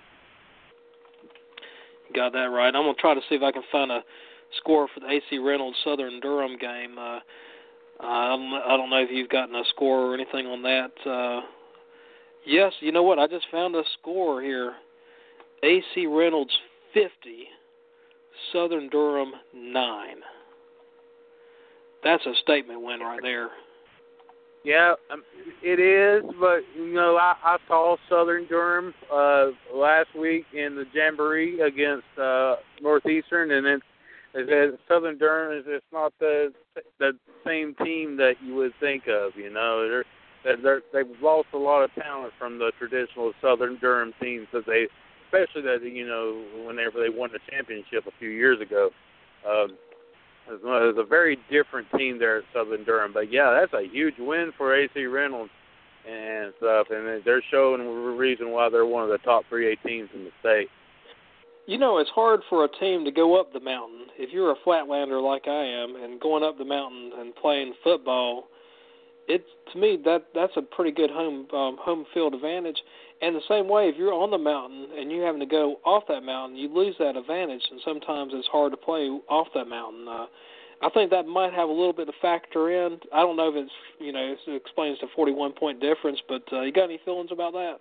Got that right. I'm going to try to see if I can find a score for the A.C. Reynolds Southern Durham game. I don't know if you've gotten a score or anything on that. Yes, you know what? I just found a score here. A.C. Reynolds 50, Southern Durham 9. That's a statement win right there. Yeah, it is, but, you know, I saw Southern Durham last week in the Jamboree against Northeastern, and Southern Durham is just not the same team that you would think of, you know. They've lost a lot of talent from the traditional Southern Durham teams, especially that, you know, whenever they won the championship a few years ago. It's a very different team there at Southern Durham. But, yeah, that's a huge win for AC Reynolds and stuff. And they're showing the reason why they're one of the top 3A teams in the state. You know, it's hard for a team to go up the mountain. If you're a flatlander like I am and going up the mountain and playing football, to me that's a pretty good home field advantage. And the same way, if you're on the mountain and you're having to go off that mountain, you lose that advantage, and sometimes it's hard to play off that mountain. I think that might have a little bit to factor in. I don't know if it explains the 41-point difference, but you got any feelings about that?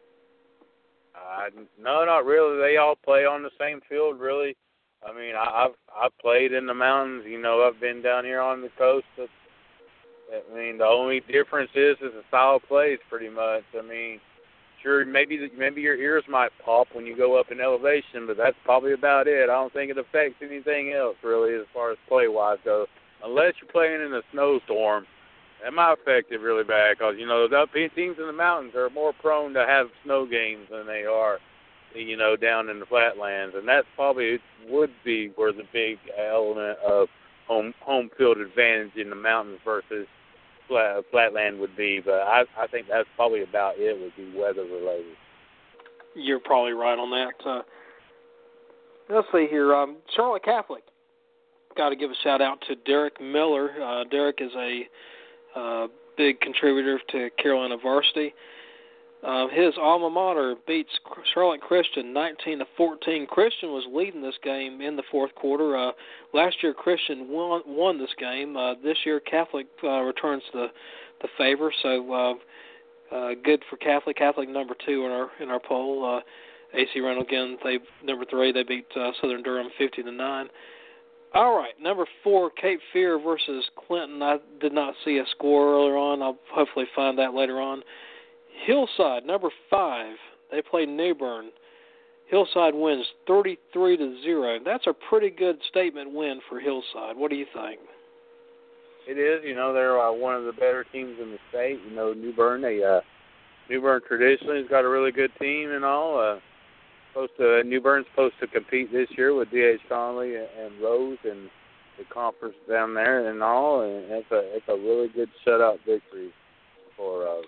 No, not really. They all play on the same field, really. I mean, I've played in the mountains. You know, I've been down here on the coast. I mean, the only difference is the style of plays, pretty much. I mean, sure, maybe your ears might pop when you go up in elevation, but that's probably about it. I don't think it affects anything else, really, as far as play-wise goes. Unless you're playing in a snowstorm, that might affect it really bad because, you know, the teams in the mountains are more prone to have snow games than they are, you know, down in the flatlands. And that probably would be where the big element of home field advantage in the mountains versus flatland would be. But I think that's probably about it, would be weather-related. You're probably right on that. Let's see here. Charlotte Catholic. Got to give a shout-out to Derek Miller. Derek is a big contributor to Carolina Varsity. His alma mater beats Charlotte Christian 19-14. Christian was leading this game in the fourth quarter. Last year, Christian won this game. This year, Catholic returns the favor. So good for Catholic. Catholic number 2 in our poll. AC Reynolds again. Number 3. They beat Southern Durham 50-9. All right, number 4, Cape Fear versus Clinton. I did not see a score earlier on. I'll hopefully find that later on. Hillside, number 5, they play New Bern. Hillside wins 33-0. That's a pretty good statement win for Hillside. What do you think? It is. You know, they're one of the better teams in the state. You know, New Bern. New Bern traditionally has got a really good team and all. New Bern's supposed to compete this year with D.H. Conley and Rose and the conference down there and all, and it's a really good shutout victory for.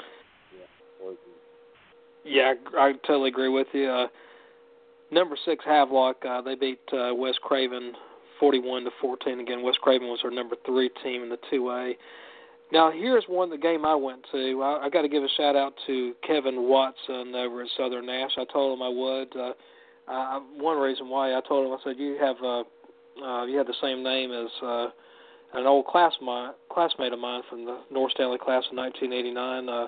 Yeah, I totally agree with you. Number 6 Havelock, they beat West Craven 41-14. Again, West Craven was our number 3 team in the 2A. Now, here's the game I went to. I got to give a shout-out to Kevin Watson over at Southern Nash. I told him I would. One reason why I told him, I said, you have the same name as an old classmate of mine from the North Stanley class of 1989.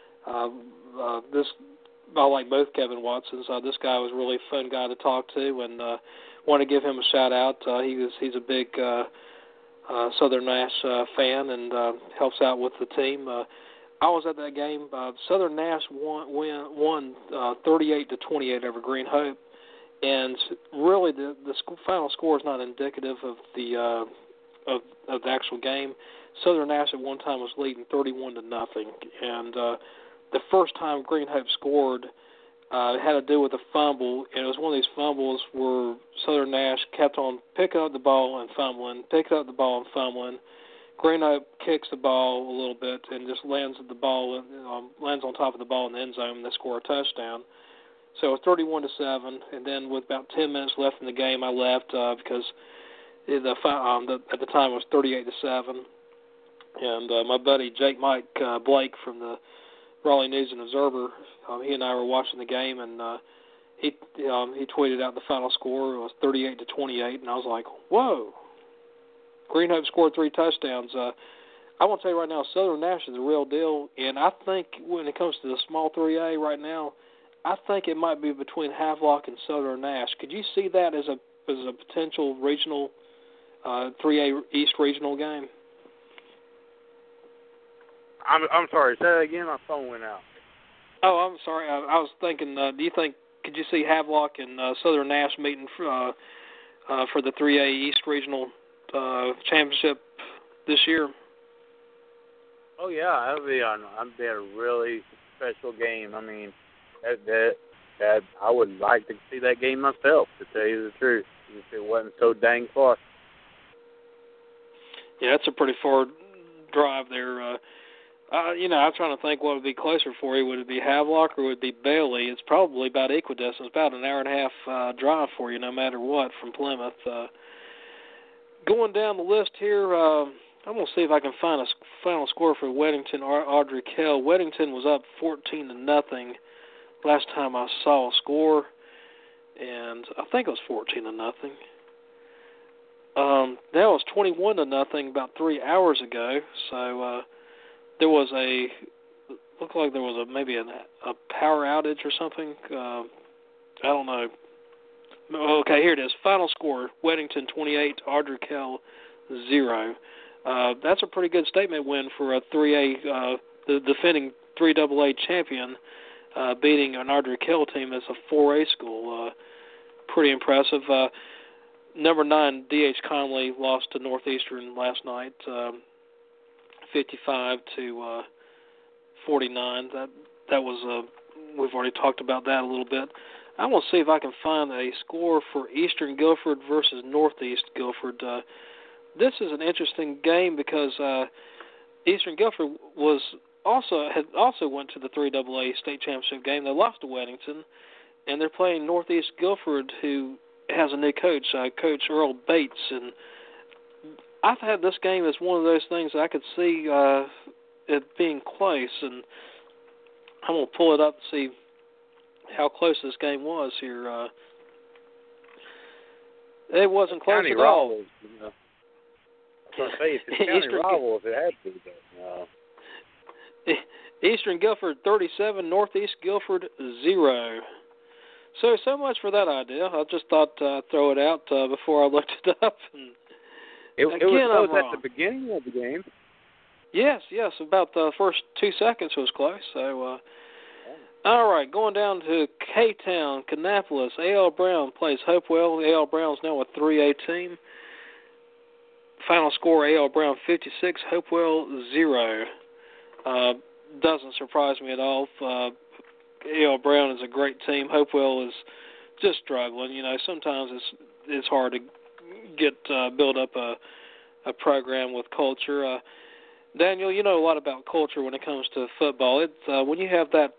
I like both Kevin Watsons. This guy was a really fun guy to talk to, and want to give him a shout-out. He's a big Southern Nash fan and helps out with the team. I was at that game. Southern Nash won 38-28 over Green Hope, and really the final score is not indicative of the actual game. Southern Nash at one time was leading 31-0, and the first time Green Hope scored had to do with a fumble, and it was one of these fumbles where Southern Nash kept on picking up the ball and fumbling. Green Hope kicks the ball a little bit and just lands on top of the ball in the end zone, and they score a touchdown. So it was 31-7, and then with about 10 minutes left in the game, I left because at the time it was 38-7, and my buddy Jake Mike Blake from the Raleigh News and Observer, he and I were watching the game, and he tweeted out the final score. It was 38-28, and I was like, whoa. Green Hope scored 3 touchdowns. I want to tell you right now, Southern Nash is the real deal, and I think when it comes to the small 3A right now, I think it might be between Havelock and Southern Nash. Could you see that as a potential regional 3A East regional game? I'm sorry. Say that again. My phone went out. Oh, I'm sorry. I was thinking. Could you see Havelock and Southern Nash meeting for the 3A East regional championship this year? Oh yeah, that'd be a really special game. I mean, that I would like to see that game myself, to tell you the truth, if it wasn't so dang close. Yeah, it's a pretty far drive there. I'm trying to think what would be closer for you. Would it be Havelock or would it be Bailey? It's probably about equidistant. It's about an hour and a half drive for you, no matter what, from Plymouth. Going down the list here, I'm going to see if I can find a final score for Weddington Audrey Kell. Weddington was up 14-0 last time I saw a score, and I think it was 14-0. That was 21-0 about 3 hours ago. So there was looked like there was maybe a power outage or something. I don't know. Okay, here it is. Final score: Weddington 28, Audrey Kell 0. That's a pretty good statement win for a 3A, the defending 3AA champion, beating an Audrey Kell team that's a 4A school. Pretty impressive. Number 9, D.H. Conley lost to Northeastern last night, 55-49. That was we've already talked about that a little bit. I want to see if I can find a score for Eastern Guilford versus Northeast Guilford. This is an interesting game because Eastern Guilford had also went to the 3AA state championship game. They lost to Weddington, and they're playing Northeast Guilford, who has a new coach, Coach Earl Bates. And I've had this game as one of those things that I could see it being close, and I'm going to pull it up and see how close this game was here. It wasn't close at all. Rivals, you know. I was going to say, if it's county rivals, it had to be. No. Eastern Guilford 37, Northeast Guilford 0. So much for that idea. I just thought I'd throw it out before I looked it up. And it was close at the beginning of the game. Yes, about the first 2 seconds was close. So, all right, going down to K-Town, Kannapolis. A.L. Brown plays Hopewell. A.L. Brown's now a 3A team. Final score, A.L. Brown 56, Hopewell 0. Doesn't surprise me at all. A.L. Brown is a great team. Hopewell is just struggling. You know, sometimes it's hard to get build up a program with culture. Daniel, you know a lot about culture when it comes to football. It's when you have that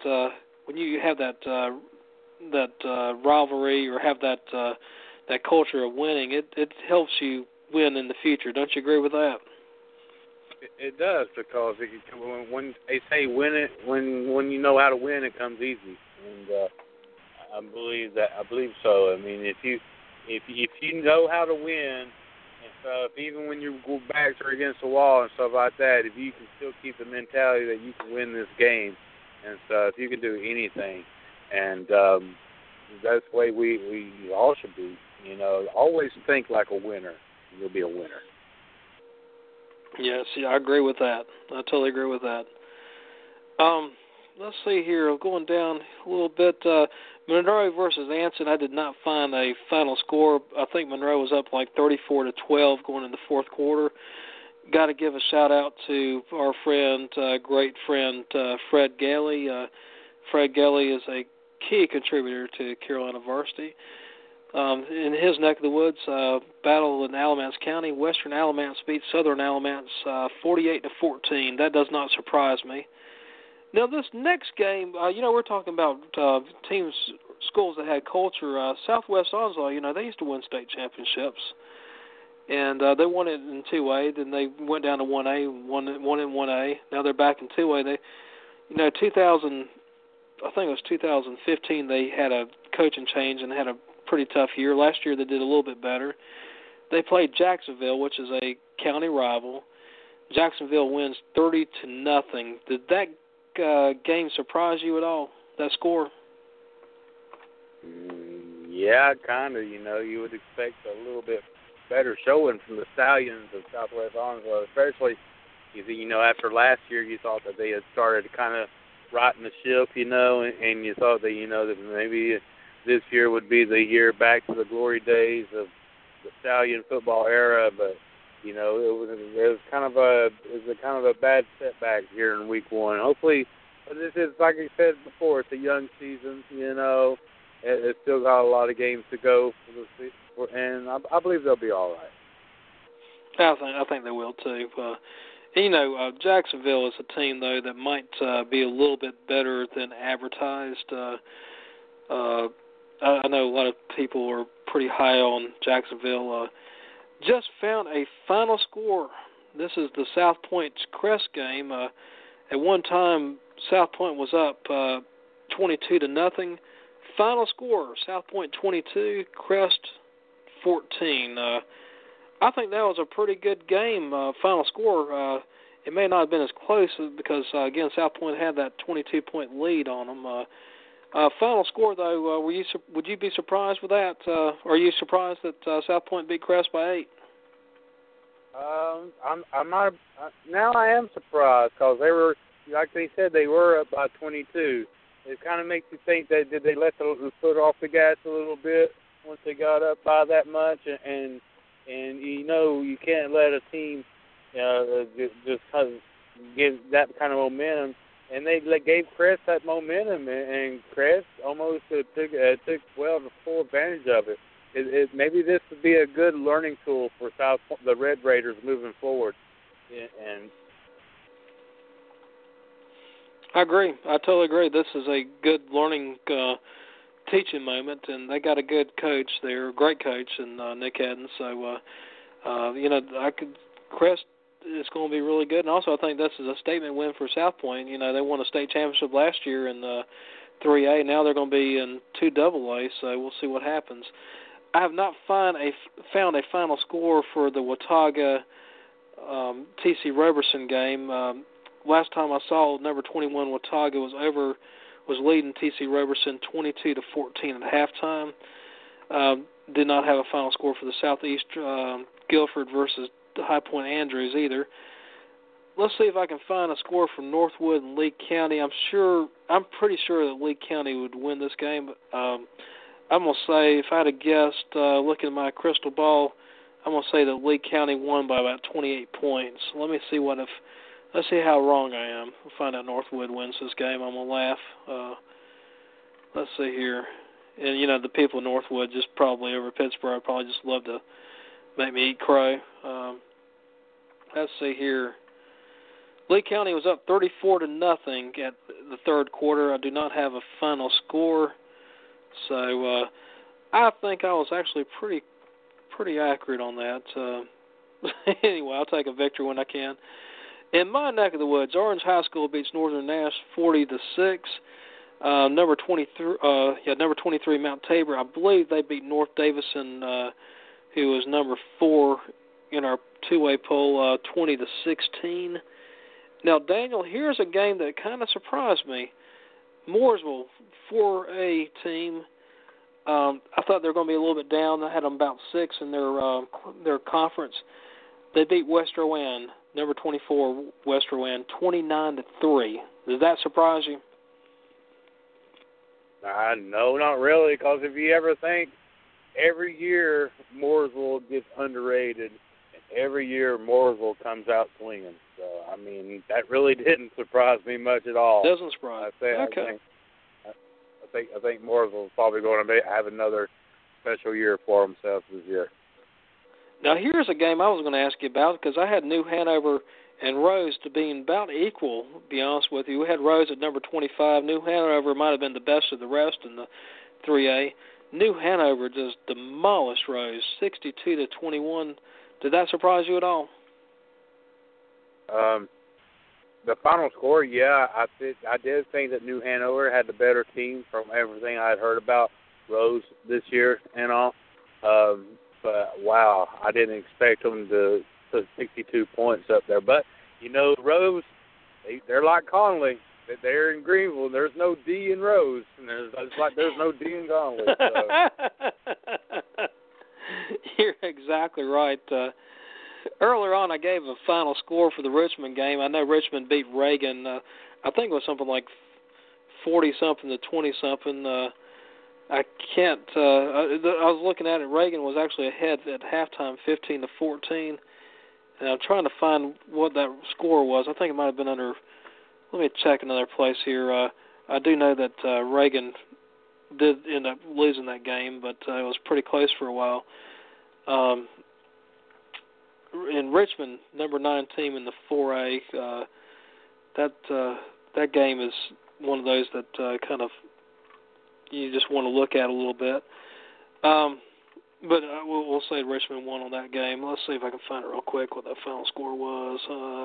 rivalry or have that culture of winning, it helps you win in the future. Don't you agree with that? It does, because when they say win it, when you know how to win, it comes easy, and I believe so. I mean, if you know how to win and stuff, even when your backs are against the wall and stuff like that, if you can still keep the mentality that you can win this game and stuff, you can do anything, and that's the way we all should be. You know, always think like a winner, and you'll be a winner. Yes, I agree with that. I totally agree with that. Let's see here. Going down a little bit. Monroe versus Anson. I did not find a final score. I think Monroe was up like 34-12 going in the fourth quarter. Got to give a shout out to our friend, great friend, Fred Gailey. Fred Gailey is a key contributor to Carolina Varsity. In his neck of the woods, battle in Alamance County, Western Alamance beat Southern Alamance 48-14. That does not surprise me. Now, this next game, we're talking about teams, schools that had culture. Southwest Onslow, they used to win state championships, and they won it in 2A. Then they went down to 1A, won in 1A. Now they're back in 2A. They, 2000, I think it was 2015. They had a coaching change and had a pretty tough year. Last year they did a little bit better. They played Jacksonville, which is a county rival. Jacksonville wins 30-0. Did that game surprise you at all, that score? Yeah, kind of. You would expect a little bit better showing from the Stallions of Southwest Onslow, especially, after last year you thought that they had started kind of righting the ship, and you thought that, that maybe this year would be the year back to the glory days of the Stallion football era, but it was kind of a bad setback here in week one. Hopefully, this is, like I said before, it's a young season. It's still got a lot of games to go and I believe they'll be all right. I think they will too. Jacksonville is a team though that might be a little bit better than advertised. I know a lot of people are pretty high on Jacksonville. Just found a final score. This is the South Point Crest game. At one time, South Point was up 22-0. Final score: South Point 22, Crest 14. I think that was a pretty good game. Final score. It may not have been as close because again, South Point had that 22-point lead on them. Final score though, would you be surprised with that? Are you surprised that South Point beat Crest by 8? I'm not. Now I am surprised because they were, like they said, they were up by 22. It kind of makes you think that did they let the foot off the gas a little bit once they got up by that much, and you can't let a team just give that kind of momentum. And they gave Crest that momentum, and Crest almost took well to full advantage of it. Maybe this would be a good learning tool for the Red Raiders moving forward. And I agree. I totally agree. This is a good learning, teaching moment, and they got a good coach there, a great coach, and Nick Haddon. So, Crest is going to be really good. And also, I think this is a statement win for South Point. They won a state championship last year in 3A. Now they're going to be in 2AA, so we'll see what happens. I have not found a final score for the Watauga T.C. Roberson game. Last time I saw, number 21 Watauga was leading T.C. Roberson 22-14 at halftime. Did not have a final score for the Southeast Guilford versus High Point Andrews either. Let's see if I can find a score from Northwood and Lee County. I'm pretty sure that Lee County would win this game, but I'm going to say, if I had to guess, looking at my crystal ball, I'm going to say that Lee County won by about 28 points. Let's see how wrong I am. We'll find out Northwood wins this game. I'm going to laugh. Let's see here. And, the people in Northwood just probably over Pittsburgh probably just love to make me eat crow. Let's see here. Lee County was up 34-0 at the third quarter. I do not have a final score. So I think I was actually pretty accurate on that. Anyway, I'll take a victory when I can. In my neck of the woods, Orange High School beats Northern Nash 40-6. Number 23 Mount Tabor. I believe they beat North Davison, who was number 4 in our two-way poll, 20-16. Now, Daniel, here's a game that kind of surprised me. Mooresville, 4A team. I thought they were going to be a little bit down. I had them about 6 in their conference. They beat West Rowan, number 24 West Rowan, 29-3. Does that surprise you? No, not really, because if you ever think, every year Mooresville gets underrated, and every year Mooresville comes out swinging. So, that really didn't surprise me much at all. Doesn't surprise me. Okay. I think Mooresville is probably going to have another special year for themselves this year. Now, here's a game I was going to ask you about because I had New Hanover and Rose to being about equal, to be honest with you. We had Rose at number 25. New Hanover might have been the best of the rest in the 3A. New Hanover just demolished Rose, 62-21. Did that surprise you at all? The final score, yeah, I did think that New Hanover had the better team from everything I had heard about Rose this year and all. But, wow, I didn't expect them to put 62 points up there. But, Rose, they're like Conley. They're in Greenville. There's no D in Rose. And it's like there's no D in Conley. So. You're exactly right. Earlier on, I gave a final score for the Richmond game. I know Richmond beat Reagan. I think it was something like 40-something to 20-something. I can't. I was looking at it. Reagan was actually ahead at halftime, 15-14. And I'm trying to find what that score was. I think it might have been under. Let me check another place here. I do know that Reagan did end up losing that game, but it was pretty close for a while. in Richmond, number 9 team in the 4A. That game is one of those that kind of you just want to look at a little bit. But we'll say Richmond won on that game. Let's see if I can find it real quick what that final score was.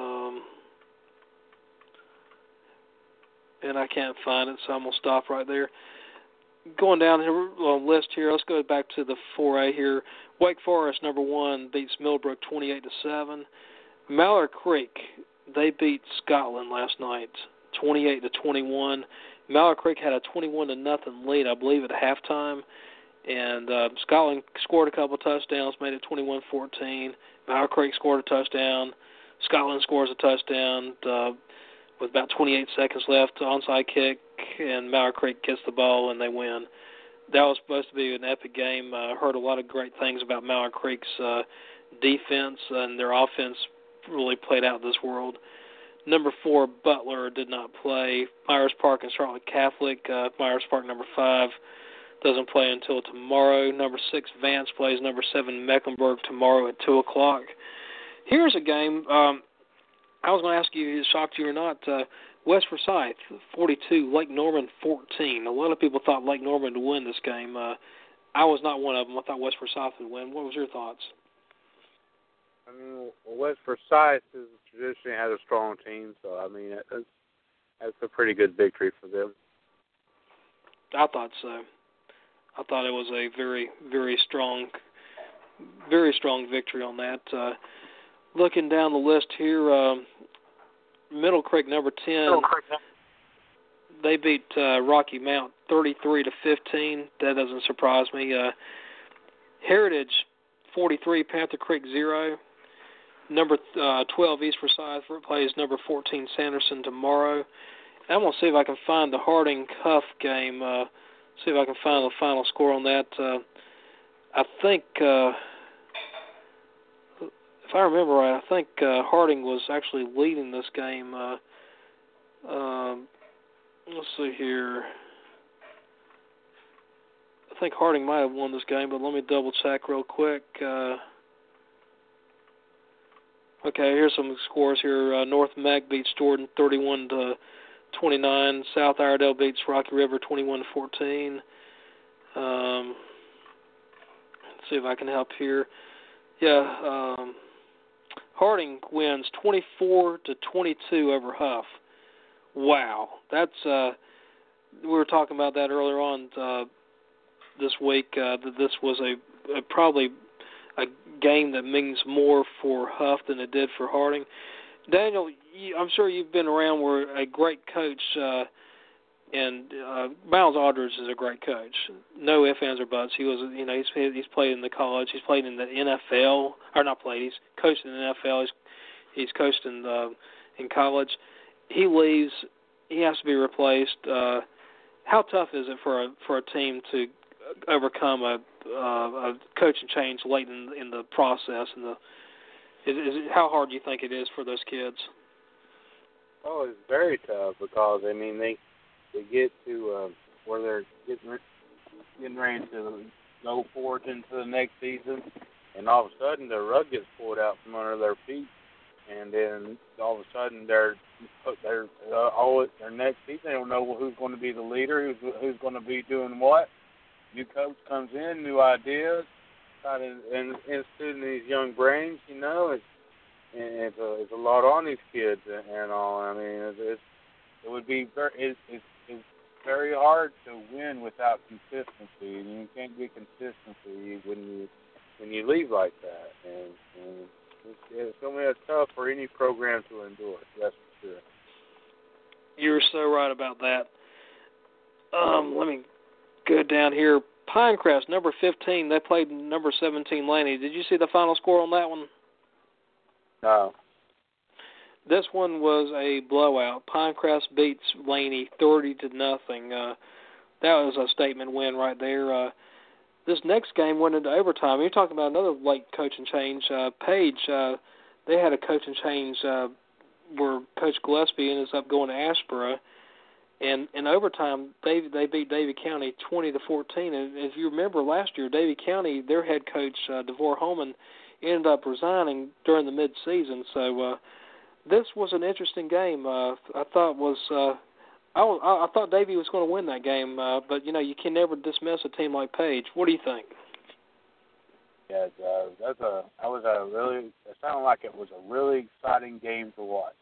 And I can't find it, so I'm going to stop right there. Going down here on the list here, let's go back to the 4A here. Wake Forest, number 1, beats Millbrook 28-7. Mallard Creek, they beat Scotland last night 28-21. Mallard Creek had a 21-0 lead, I believe, at halftime. And Scotland scored a couple touchdowns, made it 21-14. Mallard Creek scored a touchdown. Scotland scores a touchdown with about 28 seconds left, onside kick, and Mallard Creek gets the ball and they win. That was supposed to be an epic game. I heard a lot of great things about Mallard Creek's defense, and their offense really played out this world. Number 4, Butler did not play. Myers Park and Charlotte Catholic. Myers Park, number 5, doesn't play until tomorrow. Number 6, Vance plays number 7, Mecklenburg, tomorrow at 2 o'clock. Here's a game I was going to ask you, it shocked you or not, West Forsyth, 42, Lake Norman, 14. A lot of people thought Lake Norman would win this game. I was not one of them. I thought West Forsyth would win. What was your thoughts? I mean, West Forsyth is traditionally has a strong team, so, I mean, that's a pretty good victory for them. I thought so. I thought it was a very, very strong victory on that. Looking down the list here, Middle Creek, number 10, they beat Rocky Mount 33-15. That doesn't surprise me. Heritage, 43, Panther Creek 0. Number 12, East Forsyth plays number 14, Sanderson, tomorrow. I'm going to see if I can find the Harding-Huff game, see if I can find the final score on that. I think... if I remember right, I think Harding was actually leading this game. Let's see here. I think Harding might have won this game, but let me double check real quick. Okay, here's some scores here. North Meg beats Jordan 31-29. South Iredell beats Rocky River 21-14. Let's see if I can help here. Yeah. Harding wins 24-22 over Huff. Wow, that's we were talking about that earlier on this week. That this was a probably a game that means more for Huff than it did for Harding. Daniel, I'm sure you've been around where a great coach, and Miles Aldridge is a great coach. No ifs, ands, or buts. He was, he's played in the college. He's played in the NFL, or not played. He's coached in the NFL. He's coached in college. He leaves. He has to be replaced. How tough is it for a team to overcome a coaching change late in the process? How hard do you think it is for those kids? Oh, it's very tough because they get to where they're getting ready to go forward into the next season, and all of a sudden the rug gets pulled out from under their feet, and then all of a sudden their next season they don't know who's going to be the leader, who's going to be doing what. New coach comes in, new ideas, and instituting these young brains. It's a lot on these kids and all. I mean, it would be it's very hard to win without consistency, and you can't get consistency when you leave like that. And it's going to be tough for any program to endure. That's for sure. You're so right about that. Let me go down here. Pinecrest, number 15, they played number 17, Laney. Did you see the final score on that one? No. This one was a blowout. Pinecrest beats Laney 30-0. That was a statement win right there. This next game went into overtime. You're talking about another late coaching change. Page, they had a coaching change where Coach Gillespie ended up going to Ashboro. And in overtime, they beat Davie County 20-14. And if you remember last year, Davie County, their head coach, DeVore Holman, ended up resigning during the mid-season. So this was an interesting game. I thought I thought Davie was going to win that game, but you can never dismiss a team like Page. What do you think? Yeah, it sounded like it was a really exciting game to watch.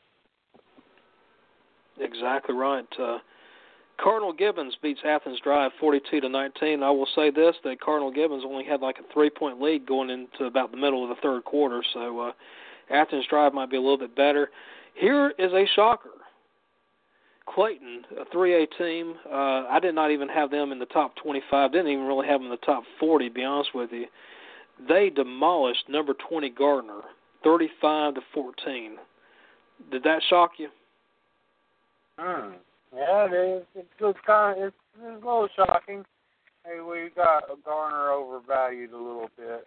Exactly right. Cardinal Gibbons beats Athens Drive 42-19. I will say this, that Cardinal Gibbons only had like a 3-point lead going into about the middle of the third quarter, so Athens Drive might be a little bit better. Here is a shocker. Clayton, a 3A team, I did not even have them in the top 25, didn't even really have them in the top 40, to be honest with you. They demolished number 20 Gardner, 35-14. Did that shock you? Yeah, it's a little shocking. Hey, we got Garner overvalued a little bit.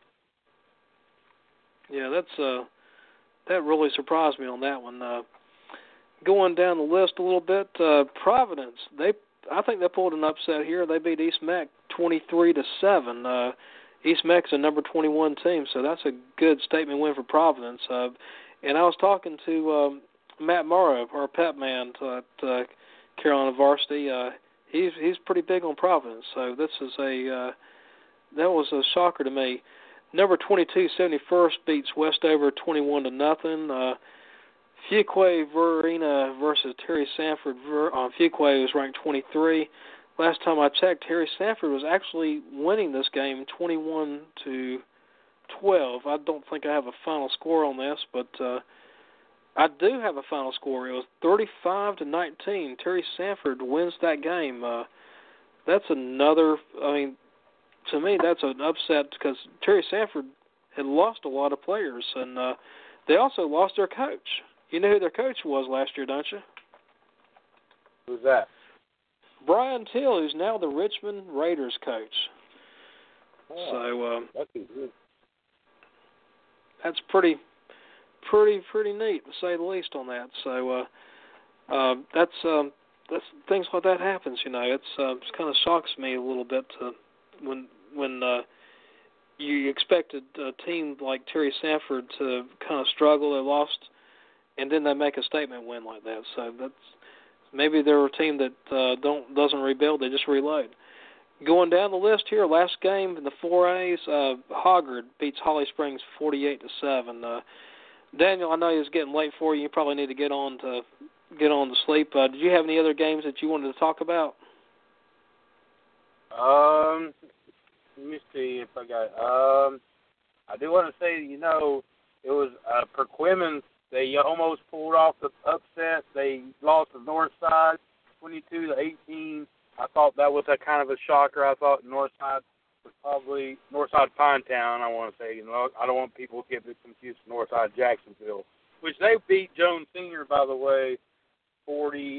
Yeah, that really surprised me on that one. Going down the list a little bit, Providence. I think they pulled an upset here. They beat East Meck 23-7. East Meck's a number 21 team, so that's a good statement win for Providence. And I was talking to Matt Morrow, our pep man at Carolina Varsity. He's pretty big on Providence, so this is that was a shocker to me. Number 22, 71st beats Westover 21-0. Fuquay Verena versus Terry Sanford. Fuquay was ranked 23. Last time I checked, Terry Sanford was actually winning this game 21-12. I don't think I have a final score on this, but I do have a final score. It was 35-19. Terry Sanford wins that game. That's another. To me, that's an upset because Terry Sanford had lost a lot of players, and they also lost their coach. You know who their coach was last year, don't you? Who's that? Brian Till, who's now the Richmond Raiders coach. Oh, so good. That's pretty neat to say the least on that. So that's things like that happens. It kind of shocks me a little bit when you expected a team like Terry Sanford to kind of struggle. They lost, and then they make a statement win like that. So that's maybe they're a team that doesn't rebuild; they just reload. Going down the list here, last game in the 4As, Hoggard beats Holly Springs 48-7. Daniel, I know it's getting late for you. You probably need to get on to sleep. Did you have any other games that you wanted to talk about? Let me see if I got. I do want to say, it was Perquimans. They almost pulled off the upset. They lost to Northside, 22-18. I thought that was a kind of a shocker. I thought Northside was probably Northside Pinetown. I want to say, I don't want people to get confused with Northside Jacksonville, which they beat Jones Senior, by the way, 48-0.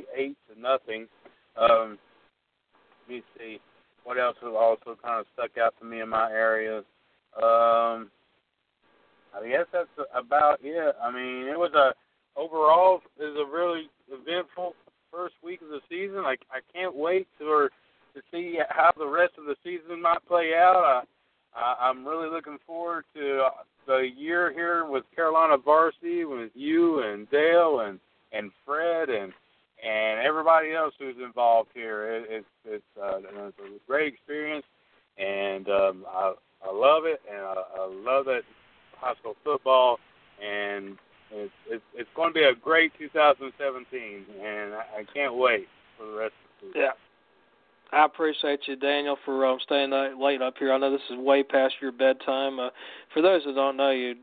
Let me see. What else has also kind of stuck out to me in my area? I guess that's about it. It was overall a really eventful first week of the season. I can't wait to see how the rest of the season might play out. I'm really looking forward to the year here with Carolina Varsity, with you and Dale and Fred and everybody else who's involved here. It's a great experience, and I love it, and I love it. High school football, and it's going to be a great 2017, and I can't wait for the rest of the season. Yeah. I appreciate you, Daniel, for staying late up here. I know this is way past your bedtime. For those that don't know you,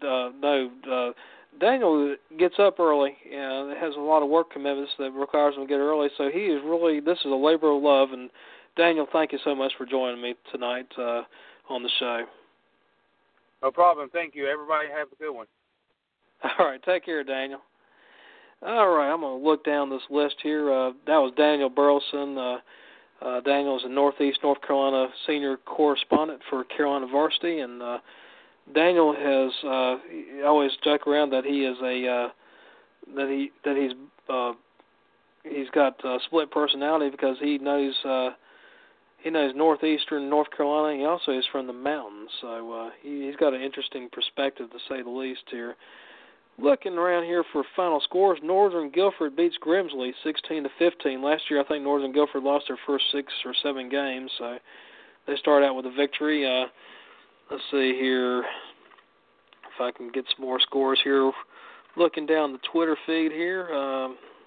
Daniel gets up early and has a lot of work commitments that requires him to get early, so this is a labor of love. And Daniel, thank you so much for joining me tonight on the show. No problem. Thank you. Everybody have a good one. All right. Take care, Daniel. All right. I'm going to look down this list here. That was Daniel Burleson. Daniel is a Northeast North Carolina senior correspondent for Carolina Varsity, and Daniel has I always joke around that he is he's got split personality because he knows he knows northeastern North Carolina. He also is from the mountains, so he's got an interesting perspective, to say the least, here. Looking around here for final scores, Northern Guilford beats Grimsley 16-15. Last year, I think Northern Guilford lost their first 6 or 7 games, so they start out with a victory. Let's see here if I can get some more scores here. Looking down the Twitter feed here,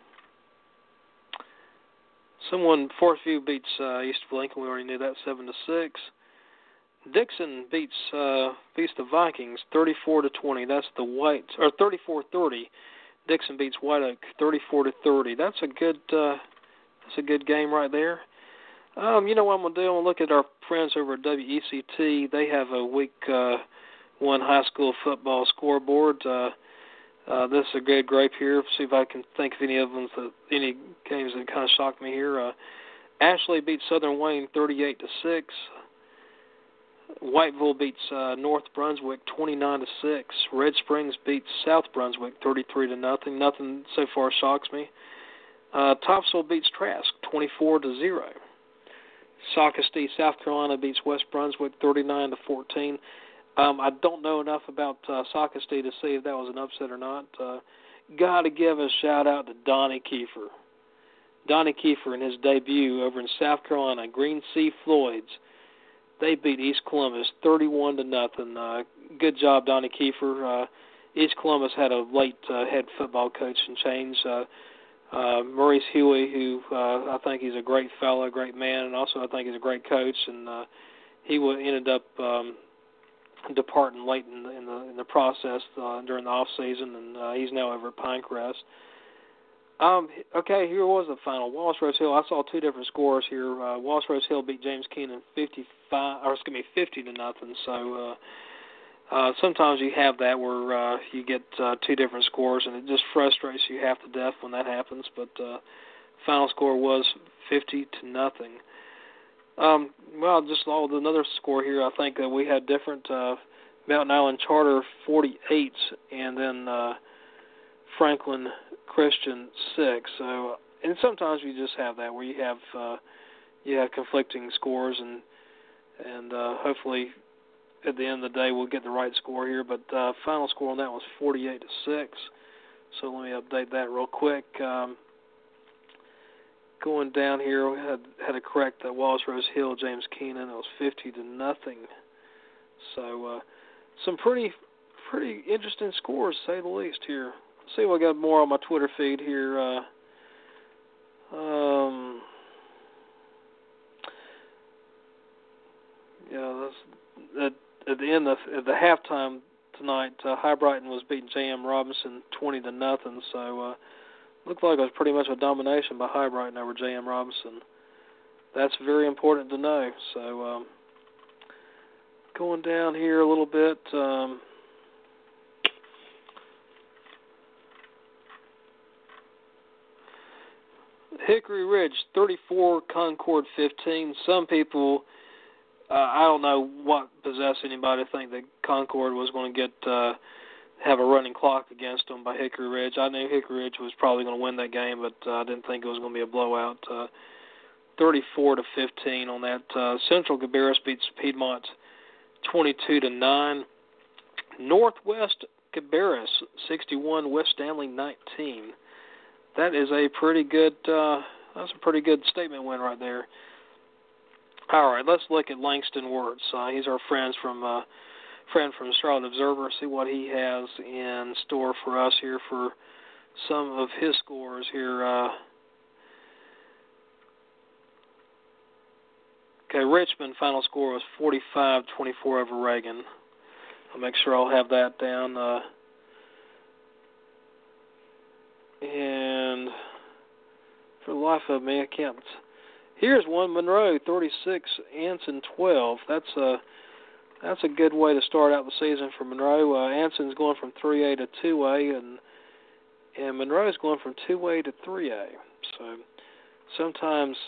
Forest-View beats East of Lincoln. We already knew that, 7-6. Dixon beats the Vikings 34-20. That's the Whites, or 34-30. Dixon beats White Oak 34-30. That's a good game right there. You know what I'm gonna do? I'm gonna look at our friends over at WECT. They have a week 1 high school football scoreboard. This is a good grape here. See if I can think of any games that kind of shocked me here. Ashley beats Southern Wayne 38-6. Whiteville beats North Brunswick 29-6. Red Springs beats South Brunswick 33-0. Nothing so far shocks me. Topsail beats Trask 24-0. Socastee, South Carolina beats West Brunswick 39-14. I don't know enough about Socastee to see if that was an upset or not. Got to give a shout out to Donnie Kiefer. Donnie Kiefer in his debut over in South Carolina, Green Sea Floyds. They beat East Columbus 31-0. Good job, Donnie Kiefer. East Columbus had a late head football coach and change. Maurice Huey, who I think he's a great fellow, great man, and also I think he's a great coach. And he ended up departing late in the process during the off season, and he's now over at Pinecrest. Okay, here was the final. Wallace Rose Hill. I saw 2 different scores here. Wallace Rose Hill beat James Keenan 50-0. So sometimes you have that where you get 2 different scores, and it just frustrates you half to death when that happens. But final score was 50-0. Well, just another score here. I think we had different. Mountain Island Charter 48, and then Franklin Christian 6. So, and sometimes you just have that where you have conflicting scores, and hopefully at the end of the day we'll get the right score here. But final score on that was 48-6. So let me update that real quick. Going down here, we had to correct that Wallace Rose Hill, James Keenan. It was 50-0. So some pretty interesting scores, to say the least. Here, let's see if I got more on my Twitter feed here. That's at the end of the halftime tonight. High Brighton was beating J.M. Robinson 20-0. So. Looked like it was pretty much a domination by High Brighton over J.M. Robinson. That's very important to know. So going down here a little bit, Hickory Ridge 34, Concord 15. Some people, I don't know what possessed anybody to think that Concord was going to get have a running clock against them by Hickory Ridge. I knew Hickory Ridge was probably going to win that game, but I didn't think it was going to be a blowout. 34-15 on that. Central Cabarrus beats Piedmont 22-9. Northwest Cabarrus 61, West Stanley 19. That is a pretty good. That's a pretty good statement win right there. All right, let's look at Langston Wirtz. He's our friend from Charlotte Observer. See what he has in store for us here for some of his scores here. Okay, Richmond final score was 45-24 over Reagan. I'll make sure I'll have that down. And for the life of me, I can't. Here's one, Monroe 36, Anson 12. That's a good way to start out the season for Monroe. Anson's going from 3A to 2A, and Monroe's going from 2A to 3A. So sometimes,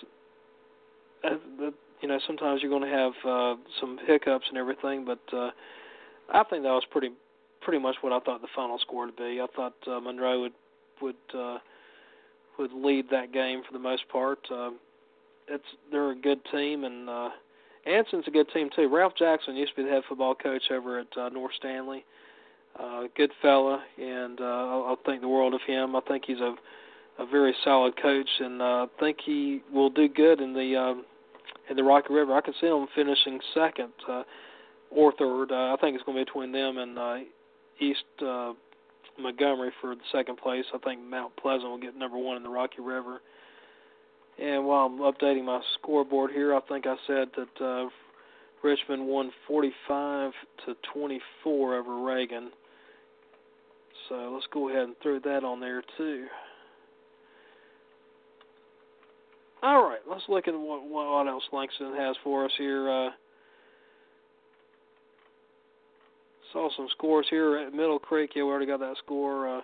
sometimes you're going to have some hiccups and everything, but I think that was pretty much what I thought the final score would be. I thought Monroe would lead that game for the most part. they're a good team, and Anson's a good team too. Ralph Jackson used to be the head football coach over at North Stanley. Good fella, and I'll think the world of him. I think he's a very solid coach, and I think he will do good in the Rocky River. I can see him finishing second or third. I think it's going to be between them and East Montgomery for the second place. I think Mount Pleasant will get number one in the Rocky River. And while I'm updating my scoreboard here, I think I said that Richmond won 45-24 over Reagan. So let's go ahead and throw that on there too. All right, let's look at what else Langston has for us here. Saw some scores here at Middle Creek. Yeah, we already got that score.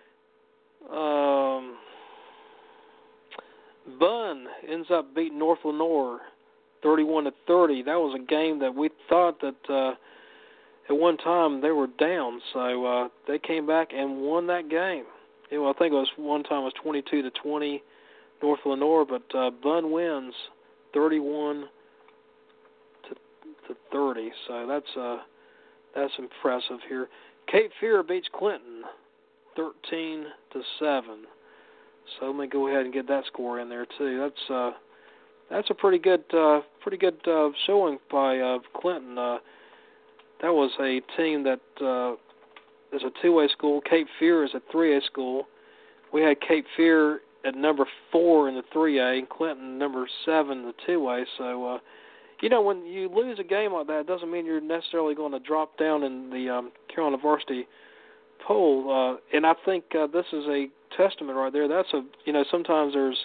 Bunn ends up beating North Lenoir 31-30. That was a game that we thought that at one time they were down, so they came back and won that game. I think it was one time it was 22-20 North Lenoir, but Bunn wins 31-30. So that's impressive here. Cape Fear beats Clinton 13-7. So let me go ahead and get that score in there too. That's a pretty good showing by Clinton. That was a team that is a 2A school. Cape Fear is a 3A school. We had Cape Fear at number 4 in the 3A, and Clinton number 7 in the 2A. So, when you lose a game like that, it doesn't mean you're necessarily going to drop down in the Carolina varsity poll. And I think this is a testament right there. Sometimes there's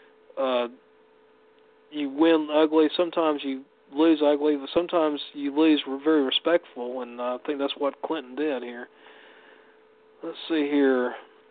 you win ugly, sometimes you lose ugly, but sometimes you lose very respectful, and I think that's what Clinton did here. Let's see here.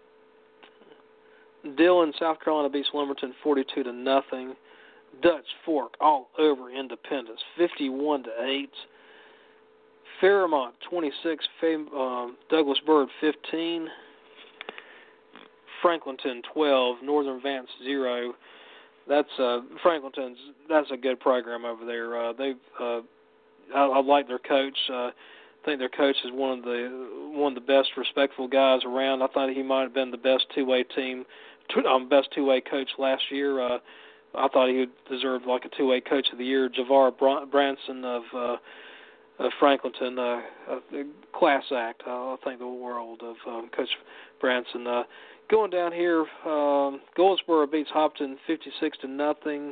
Dillon, South Carolina beats Lumberton 42-0. Dutch Fork all over Independence 51-8. Fairmont 26, Douglas Byrd 15. Franklinton 12, Northern Vance 0. That's Franklinton's. That's a good program over there. I like their coach. I think their coach is one of the best respectful guys around. I thought he might have been the best 2A best 2A coach last year. I thought he would deserve like a 2A coach of the year. Javar Branson of Franklinton, class act. I think the world of Coach Branson. Going down here, Goldsboro beats Hopton 56-0.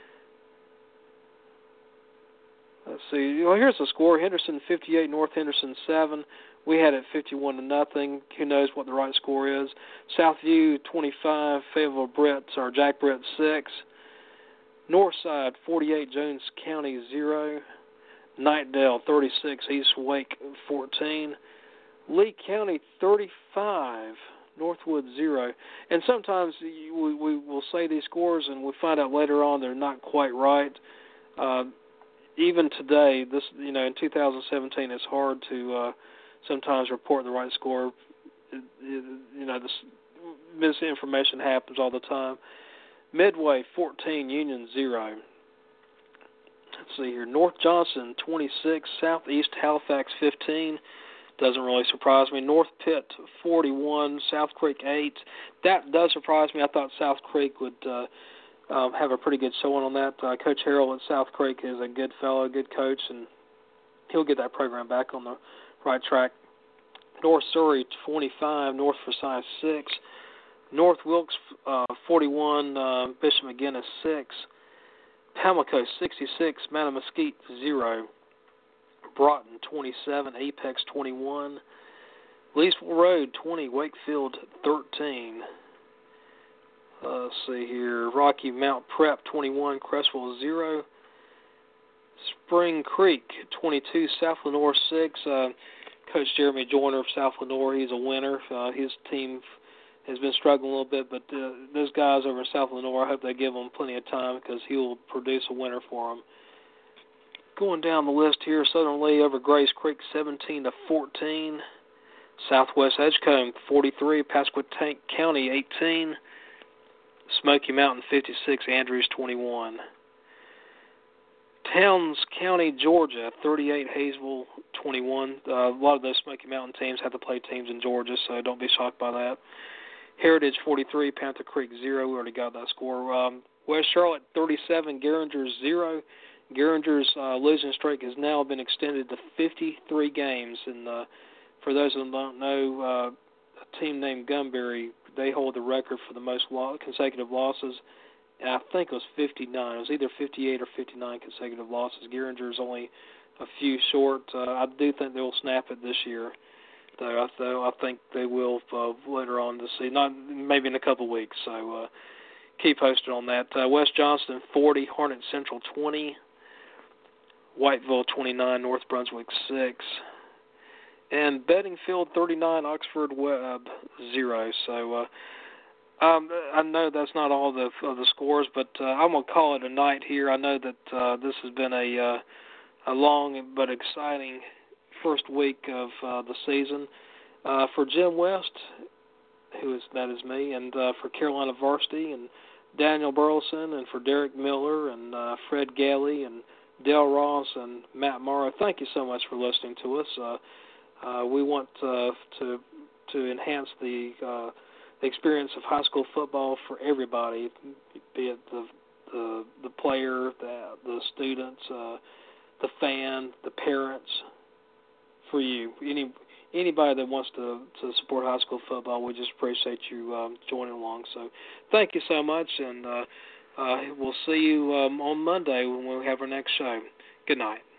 Let's see. Well, here's the score: Henderson 58, North Henderson 7. We had it 51-0. Who knows what the right score is? Southview 25, Fayetteville Jack Brett 6. Northside 48, Jones County 0. Knightdale 36, East Wake 14. Lee County 35, Northwood 0. And sometimes we will say these scores and we find out later on they're not quite right. Even today, in 2017, it's hard to sometimes report the right score. This misinformation happens all the time. Midway 14, Union 0. Let's see here. North Johnson 26, Southeast Halifax 15. Doesn't really surprise me. North Pitt 41, South Creek 8. That does surprise me. I thought South Creek would have a pretty good showing on that. Coach Harrell at South Creek is a good fellow, good coach, and he'll get that program back on the right track. North Surrey 25, North Forsyth 6. North Wilkes 41, Bishop McGinnis 6. Pamlico 66, Mattamuskeet 0. Broughton 27, Apex 21. Leesville Road 20, Wakefield 13. Let's see here. Rocky Mount Prep 21, Creswell 0. Spring Creek 22, South Lenoir 6. Coach Jeremy Joyner of South Lenoir, he's a winner. His team has been struggling a little bit, but those guys over in South Lenoir, I hope they give him plenty of time because he will produce a winner for them. Going down the list here, Southern Lee over Grace Creek 17-14. Southwest Edgecombe 43, Pasquotank County 18. Smoky Mountain 56, Andrews 21. Towns County, Georgia 38, Hayesville 21. A lot of those Smoky Mountain teams have to play teams in Georgia, so don't be shocked by that. Heritage 43, Panther Creek 0. We already got that score. West Charlotte 37, Gehringer 0. Gehringer's losing streak has now been extended to 53 games. And for those who don't know, a team named Gunberry, they hold the record for the most consecutive losses. And I think it was 59. It was either 58 or 59 consecutive losses. Gehringer's only a few short. I do think they'll snap it this year. Though I think they will later on this season, not maybe in a couple of weeks. So keep posted on that. West Johnston 40, Harnett Central 20, Whiteville 29, North Brunswick 6, and Bedingfield 39, Oxford Webb 0. So I know that's not all the scores, but I'm gonna call it a night here. I know that this has been a long but exciting first week of the season for Jim West, that is me, and for Carolina Varsity and Daniel Burleson, and for Derek Miller and Fred Galley and Dale Ross and Matt Morrow. Thank you so much for listening to us. We want to enhance the experience of high school football for everybody, be it the player, the students, the fan, the parents. For you, anybody that wants to support high school football, we just appreciate you joining along. So thank you so much, and we'll see you on Monday when we have our next show. Good night.